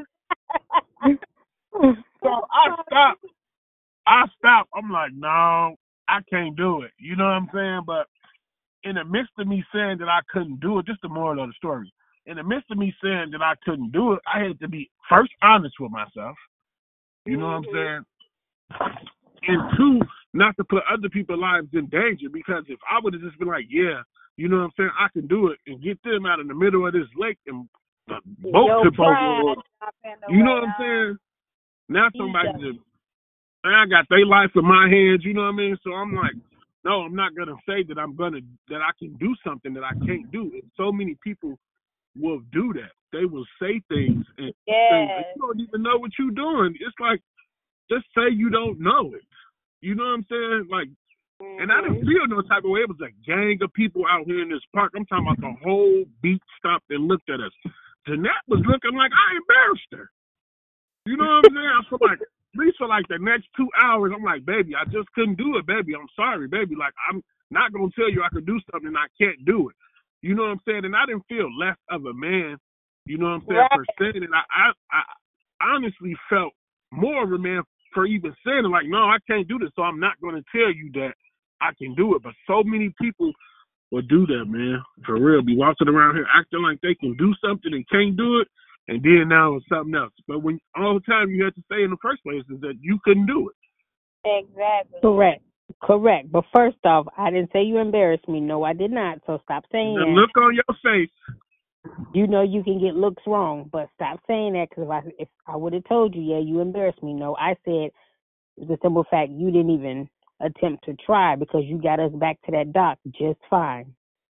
So I stopped. I stopped. I'm like, no, I can't do it. You know what I'm saying? But in the midst of me saying that I couldn't do it, just the moral of the story. In the midst of me saying that I couldn't do it, I had to be first honest with myself. You know mm-hmm. what I'm saying? And two, not to put other people's lives in danger, because if I would have just been like, yeah, you know what I'm saying, I can do it, and get them out in the middle of this lake and uh, boat tip over. You know what I'm saying? Now somebody just, I got their life in my hands, you know what I mean? So I'm like, no, I'm not going to say that I'm going to, that I can do something that I can't do. And so many people will do that. They will say things and yes. things, and you don't even know what you're doing. It's like, just say you don't know it. You know what I'm saying? Like, mm-hmm. and I didn't feel no type of way. It was a gang of people out here in this park. I'm talking about the whole beach stopped and looked at us. Jeanette was looking like I embarrassed her. You know what I'm saying? I feel like, at least for like the next two hours, I'm like, baby, I just couldn't do it, baby. I'm sorry, baby. Like, I'm not going to tell you I could do something and I can't do it. You know what I'm saying? And I didn't feel less of a man, you know what I'm saying, right. for saying it. I, I, I honestly felt more of a man for even saying it. Like, no, I can't do this, so I'm not going to tell you that I can do it. But so many people will do that, man. For real. Be walking around here acting like they can do something and can't do it. And then now it's something else. But when all the time you had to say in the first place is that you couldn't do it. Exactly. Correct. Correct. But first off, I didn't say you embarrassed me. No, I did not. So stop saying the that. Look on your face. You know you can get looks wrong, but stop saying that, because if I, if I would have told you, yeah, you embarrassed me. No, I said the simple fact you didn't even attempt to try, because you got us back to that dock just fine.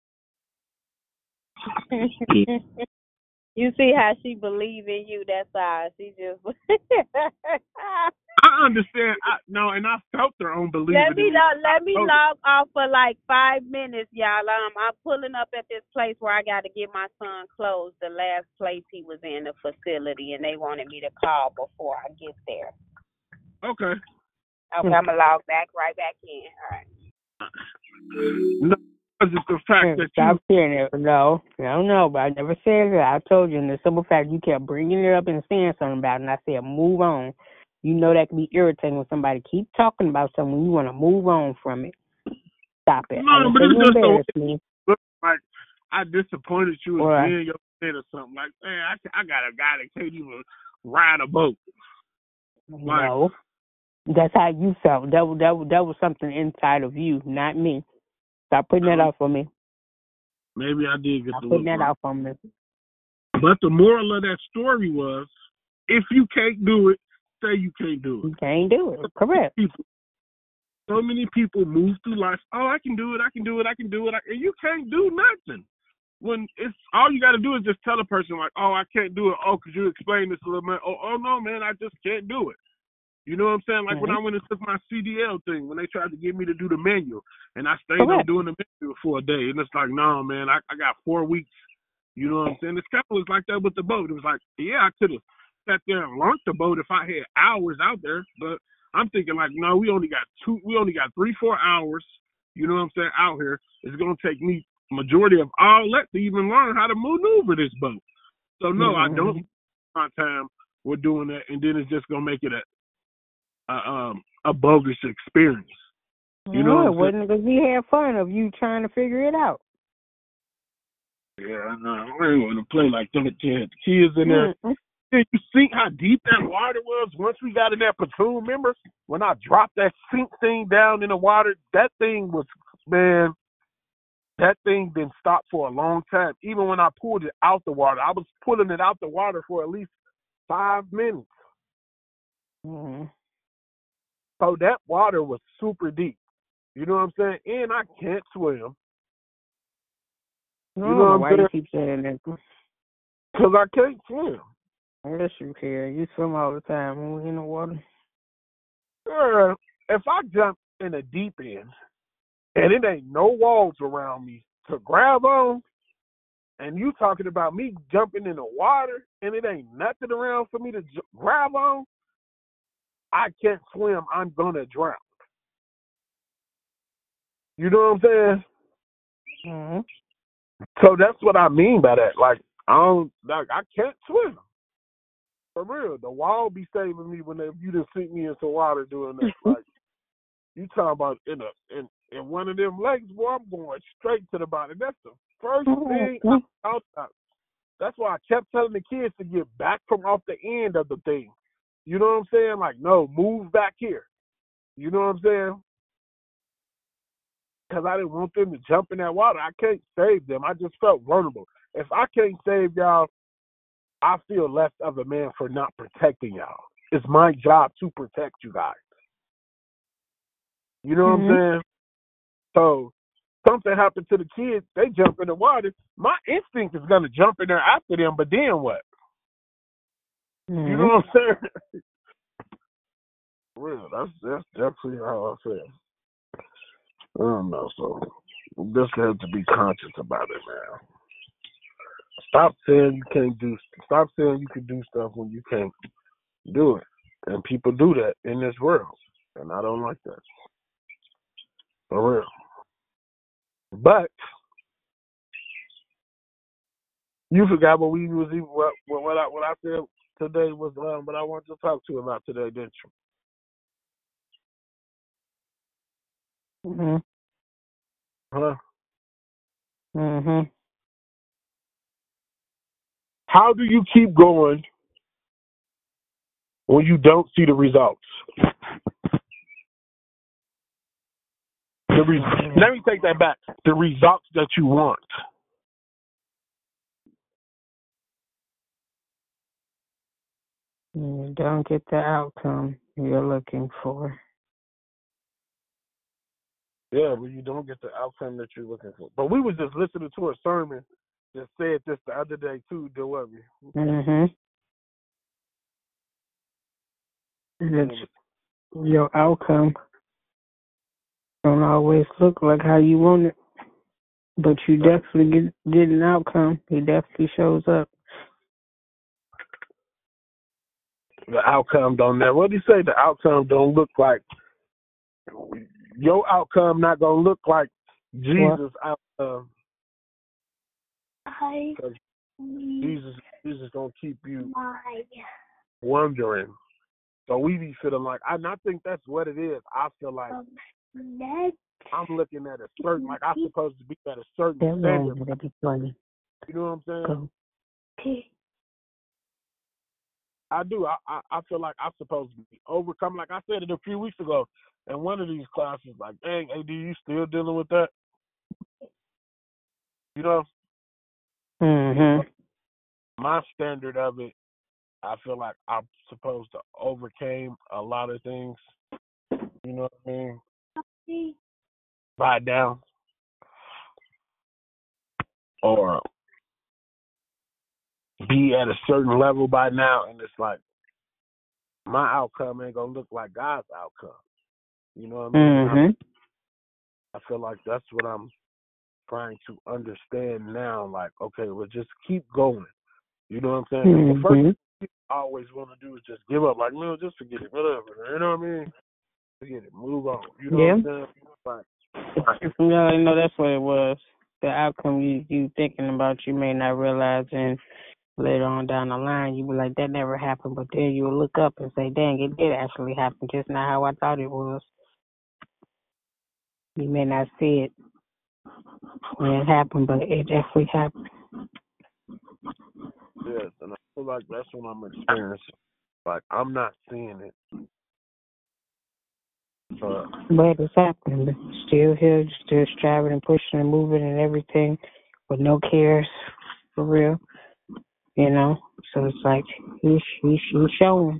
You see how she believe in you? That's how she just. I understand. I no, and I felt her own belief. Let me log, let me log off for like five minutes, y'all. Um, I'm pulling up at this place where I got to get my son clothes. The last place he was in the facility, and they wanted me to call before I get there. Okay. Okay, I'm gonna log back right back in. All right. No. It's the fact that Stop you... saying it. No, I don't know, but I never said that. I told you, in the simple fact you kept bringing it up and saying something about it, and I said, move on. You know that can be irritating when somebody keep talking about something. You want to move on from it. Stop it. No, but it's just so... Like, I disappointed you again. Right. said or something like, man, I, I got a guy that can't even ride a boat. Like, no, that's how you felt. That was, that was, that was something inside of you, not me. Stop putting that out for me. Maybe I did get Stop the putting look that wrong. out for me. But the moral of that story was, if you can't do it, say you can't do it. You can't do it. Correct. People, so many people move through life. Oh, I can do it. I can do it. I can do it. And you can't do nothing. When it's all you got to do is just tell a person like, oh, I can't do it. Oh, could you explain this a little bit? Oh, oh no, man, I just can't do it. You know what I'm saying? Like mm-hmm. when I went and took my C D L thing, when they tried to get me to do the manual, and I stayed Correct. on doing the manual for a day, and it's like, no, man, I, I got four weeks. You know what I'm saying? It's kind of was like that with the boat. It was like, yeah, I could have sat there and learned the boat if I had hours out there, but I'm thinking like, no, we only got two, we only got three, four hours. You know what I'm saying? Out here, it's gonna take me majority of all that to even learn how to maneuver this boat. So no, mm-hmm. I don't my time with doing that, and then it's just gonna make it a a, um, a bogus experience. You no, know, it wasn't because we had fun of you trying to figure it out. Yeah, I know. I ain't want to play like that. The kids in there. Mm-hmm. Did you see how deep that water was once we got in that platoon? Remember when I dropped that sink thing down in the water? That thing was, man, that thing didn't stop for a long time. Even when I pulled it out the water, I was pulling it out the water for at least five minutes. Mm-hmm. So that water was super deep. You know what I'm saying? And I can't swim. You know, know why you keep saying that? Because I can't swim. Yes, you can. You swim all the time when we're in the water. Sure. If I jump in the deep end and it ain't no walls around me to grab on, and you talking about me jumping in the water and it ain't nothing around for me to j- grab on, I can't swim. I'm going to drown. You know what I'm saying? Mm-hmm. So that's what I mean by that. Like, I don't, like, I can't swim. For real. The wall be saving me when they, you just sink me into water doing that. Like, you talking about in a in, in one of them lakes, boy, I'm going straight to the bottom. That's the first thing I thought about. That's why I kept telling the kids to get back from off the end of the thing. You know what I'm saying? Like, no, move back here. You know what I'm saying? Because I didn't want them to jump in that water. I can't save them. I just felt vulnerable. If I can't save y'all, I feel less of a man for not protecting y'all. It's my job to protect you guys. You know mm-hmm. what I'm saying? So something happened to the kids. They jump in the water. My instinct is going to jump in there after them, but then what? Mm-hmm. You know what I'm saying? Real. That's, that's definitely how I feel. I don't know, so just have to be conscious about it, man. Stop saying you can't do. Stop saying you can do stuff when you can't do it, and people do that in this world, and I don't like that. For real. But you forgot what we was even what what I what I said today was um, what I wanted to talk to you about today, didn't you? Mhm. Huh? Mhm. How do you keep going when you don't see the results? The re- mm-hmm. Let me take that back. The results that you want. You don't get the outcome you're looking for. Yeah, but you don't get the outcome that you're looking for. But we was just listening to a sermon that said this the other day too, did what we? Mhm. It's your outcome don't always look like how you want it, but you definitely get, get an outcome. It definitely shows up. The outcome don't never. What do you say? The outcome don't look like your outcome. Not gonna look like Jesus' what? outcome. I. Jesus, Jesus gonna keep you wondering. So we be feeling like, I not think that's what it is. I feel like um, I'm looking at a certain, like I'm supposed to be at a certain standard. You know what I'm saying? I do. I, I I feel like I'm supposed to be overcome. Like I said it a few weeks ago in one of these classes. Like, dang, A D, you still dealing with that? You know, Mhm. my standard of it, I feel like I'm supposed to overcame a lot of things. You know what I mean? By now, or be at a certain level by now, and it's like my outcome ain't gonna look like God's outcome. You know what I mean? Mhm. I, I feel like that's what I'm trying to understand now. Like, okay, well, just keep going. You know what I'm saying? 'Cause the first Mhm. thing I always want to do is just give up. Like, no, just forget it, whatever. You know what I mean? Forget it, move on. You know Yeah. what I'm saying? Like, Yeah, I know that's what it was. The outcome you you thinking about, you may not realize, and later on down the line, you be like, that never happened. But then you will look up and say, dang, it did actually happen, just not how I thought it was. You may not see it when it happened, but it definitely happened. yes, and I feel like that's what I'm experiencing. Like, I'm not seeing it. But But it's happening. But still here, still striving and pushing and moving and everything with no cares, for real. You know? So it's like, he's, he's, he's showing.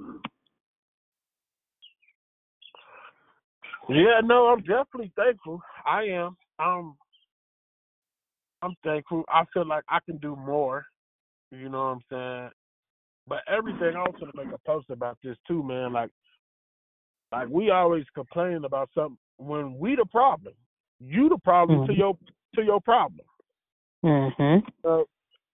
yeah, no, I'm definitely thankful. I am. Um, I'm thankful. I feel like I can do more. You know what I'm saying? But everything, I was gonna make a post about this too, man. Like, like we always complain about something when we the problem. You the problem Mm-hmm. to your to your problem. Mm-hmm. So,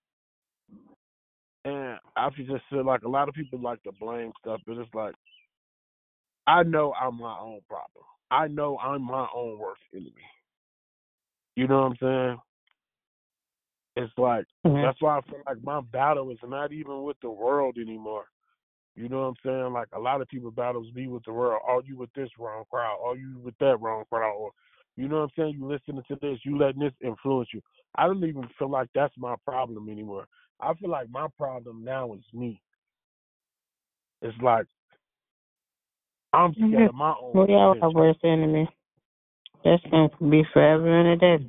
and I just feel like a lot of people like to blame stuff, but it's like I know I'm my own problem. I know I'm my own worst enemy. You know what I'm saying? It's like Mm-hmm. that's why I feel like my battle is not even with the world anymore. You know what I'm saying? Like a lot of people battles be with the world. Are you with this wrong crowd? Are you with that wrong crowd? Or you know what I'm saying? You listening to this, you letting this influence you. I don't even feel like that's my problem anymore. I feel like my problem now is me. It's like I'm scared Yeah. of my own We are our potential. worst enemy. That's going to be forever and a day.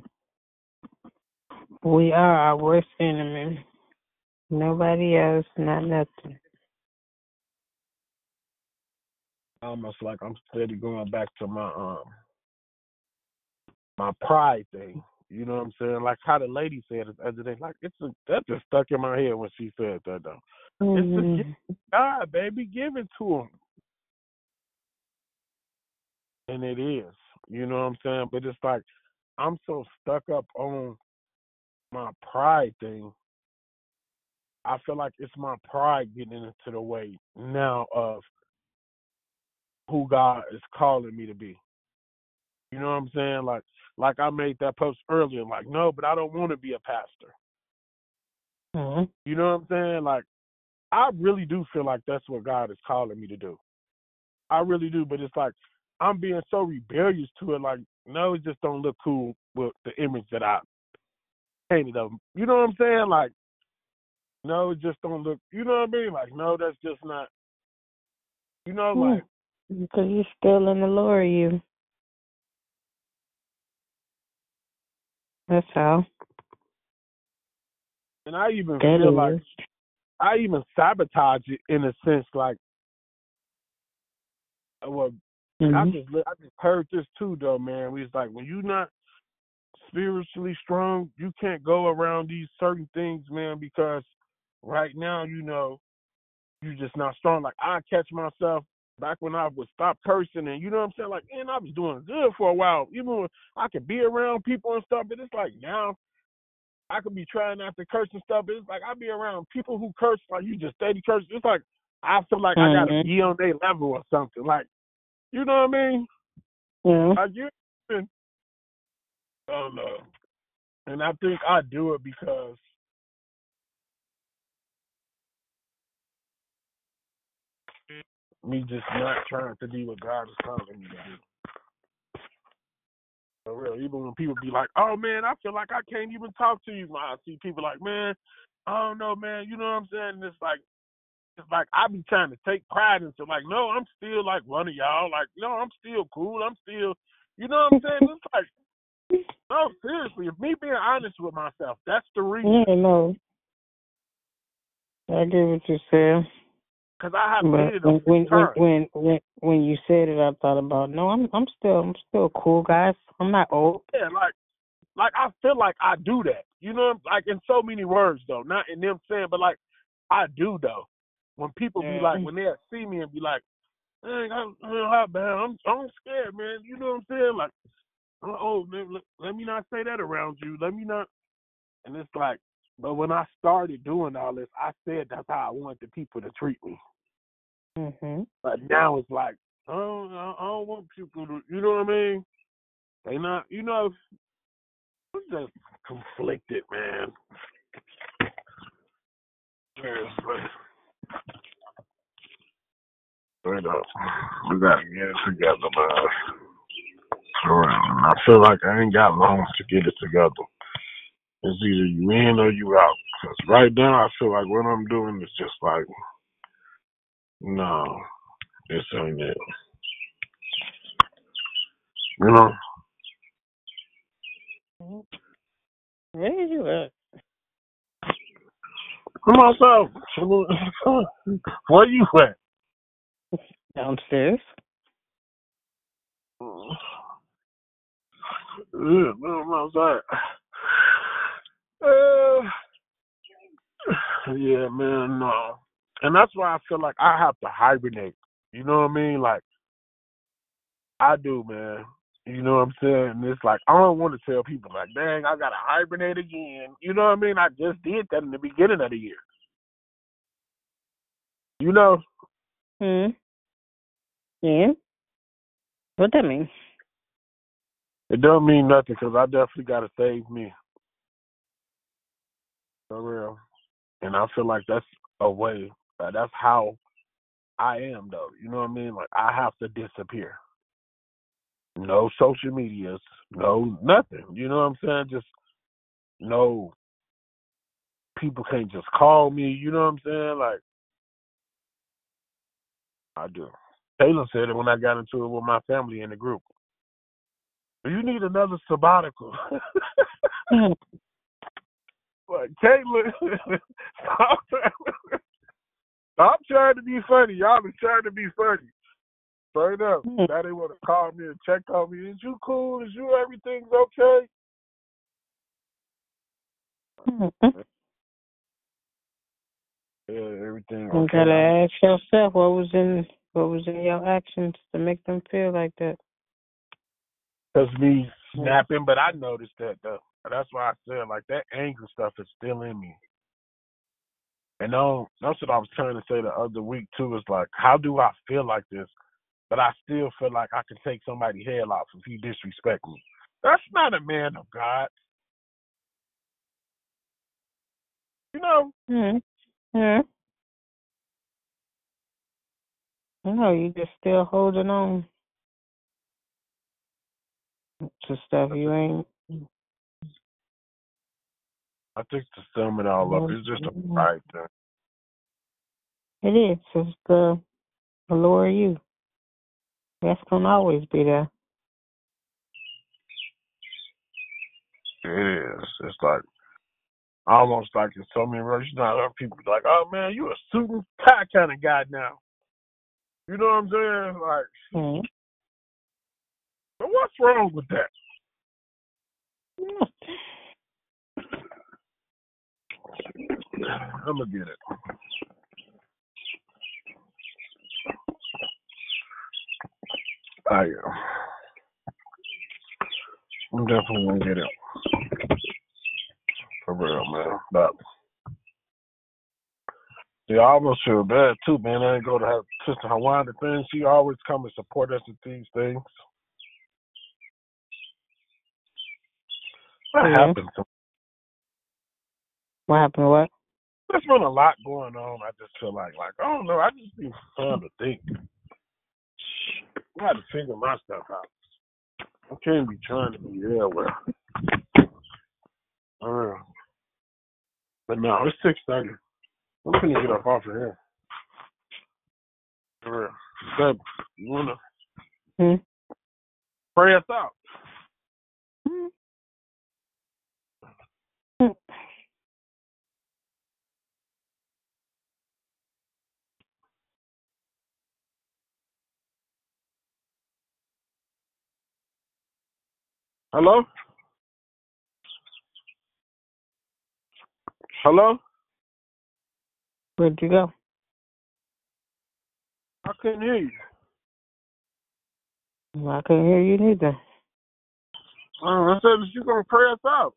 We are our worst enemy. Nobody else, not nothing. Almost like I'm steady going back to my um my pride thing. You know what I'm saying? Like how the lady said it the other day. Like it's a, that just stuck in my head when she said that though. It's a Mm-hmm. gift of God, baby. Give it to him. And it is. You know what I'm saying? But it's like I'm so stuck up on my pride thing. I feel like it's my pride getting into the way now of who God is calling me to be. You know what I'm saying? Like like I made that post earlier, like, no, but I don't want to be a pastor. Mm-hmm. You know what I'm saying? Like I really do feel like that's what God is calling me to do. I really do, but it's like I'm being so rebellious to it. Like, no, it just don't look cool with the image that I painted of him. You know what I'm saying? Like, no, it just don't look. You know what I mean? Like, no, that's just not. You know, Mm. like, Because you're still in the Lord, you. That's all. and I even That feel like is. I even sabotage it in a sense. Like, well, and I Mm-hmm. just I just heard this too, though, man. We was like, when you not spiritually strong, you can't go around these certain things, man, because right now, you know, you just not strong. Like I catch myself back when I would stop cursing, and you know what I'm saying. Like, and I was doing good for a while, even when I could be around people and stuff. But it's like now I could be trying not to curse and stuff. But it's like I be around people who curse, like you just steady curse. It's like I feel like I gotta Mm-hmm. be on their level or something. Like, you know what I mean? Yeah. Like you, I don't know. And I think I do it because me just not trying to be what God is calling me to do. For real, even when people be like, "Oh man, I feel like I can't even talk to you." I see people like, "Man, I don't know, man. You know what I'm saying? It's like it's like I be trying to take pride into like, no, I'm still like one of y'all. Like, no, I'm still cool. I'm still, you know what I'm saying? It's like, no, seriously. If me being honest with myself, that's the reason. Yeah, no, I get what you're saying. Cause I have But did a when few when times. when when when you said it, I thought about no, I'm I'm still I'm still cool, guys. I'm not old. Yeah, like like I feel like I do that. You know, like in so many words though, not in them saying, but like I do though. When people be like, Yeah. when they see me and be like, "Dang, I'm, I'm, I'm, I'm scared, man." You know what I'm saying? Like, oh, man, let, let me not say that around you. Let me not. And it's like, but when I started doing all this, I said that's how I want the people to treat me. Mhm. But now it's like, oh, I I don't want people to, you know what I mean? They not, you know, I'm just conflicted, man. Yes, but, but uh, we gotta get it together, man. For real. And I feel like I ain't got long to get it together. It's either you in or you out. Cause right now I feel like what I'm doing is just like, no, this ain't it. You know? Where you at? Come on, so where you at? Downstairs. Yeah, I'm outside. Uh, yeah, man, no. And that's why I feel like I have to hibernate. You know what I mean? Like, I do, man. You know what I'm saying? And it's like, I don't want to tell people, like, dang, I got to hibernate again. You know what I mean? I just did that in the beginning of the year. You know? Hmm. Yeah. What that mean? It don't mean nothing because I definitely got to save me. For real. And I feel like that's a way. Uh, that's how I am, though. You know what I mean? Like, I have to disappear. No social medias. No nothing. You know what I'm saying? Just no people can't just call me. You know what I'm saying? Like, I do. Taylor said it when I got into it with my family in the group. You need another sabbatical. Mhm. But Caitlin, stop, stop trying to be funny. Y'all been trying to be funny. Straight up. Now they want to call me and check on me. Is you cool? Is you everything's okay? Mhm. Yeah, everything You okay. gotta I'm, ask yourself what was in what was in your actions to make them feel like that. that's me snapping, but I noticed that though. That's why I said like that anger stuff is still in me. And no, that's what I was trying to say the other week too. Is like, how do I feel like this? But I still feel like I can take somebody's head off if he disrespect me. That's not a man of God. You know? Hmm. Yeah. No, you just still holding on to stuff I you think ain't. I think to sum it all up, it's just a Mhm. pride thing. It is. It's the allure of you. That's gonna always be there. It is. It's like almost like in so many words, you know, how people be like, "Oh man, you a suit and tie kind of guy now." You know what I'm saying? Like, Hmm. but what's wrong with that? I'm gonna get it. I am. I'm definitely gonna get it. For real, man. But see, I almost feel bad too, man. I ain't go to her sister Hawaii thing. She always come and support us at these things. What Yeah. happened to What happened? What? There's been a lot going on. I just feel like, like I don't know. I just be trying to think. I got to figure my stuff out. I can't be trying to be everywhere. Uh, But no, it's six thirty. I'm gonna get up off of here. For real. Babe, you wanna Hmm? pray us out? Hmm. Hmm. Hello? Hello? Where'd you go? I couldn't hear you. Well, I couldn't hear you neither. Uh, I said that you gonna pray us out.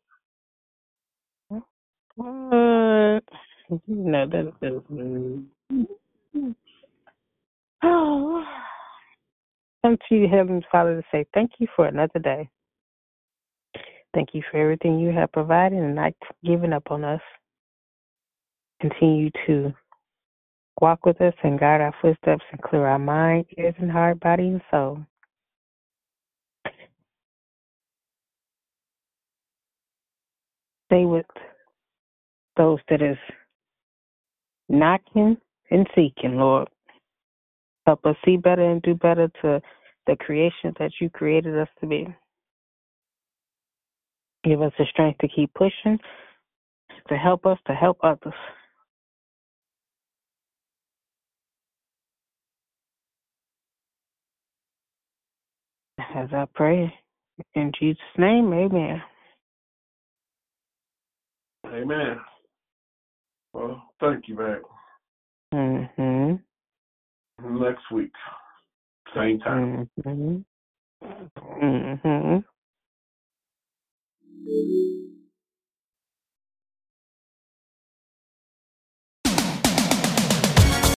What? You know that is. Oh. Come to you, Heavenly Father, to say thank you for another day. Thank you for everything you have provided and not giving up on us. Continue to walk with us and guide our footsteps and clear our mind, ears, and heart, body, and soul. Stay with those that is knocking and seeking, Lord. Help us see better and do better to the creation that you created us to be. Give us the strength to keep pushing, to help us, to help others. As I pray, in Jesus' name, amen. Amen. Well, thank you, man. Mm-hmm. Next week, same time. Mm-hmm. Mm-hmm.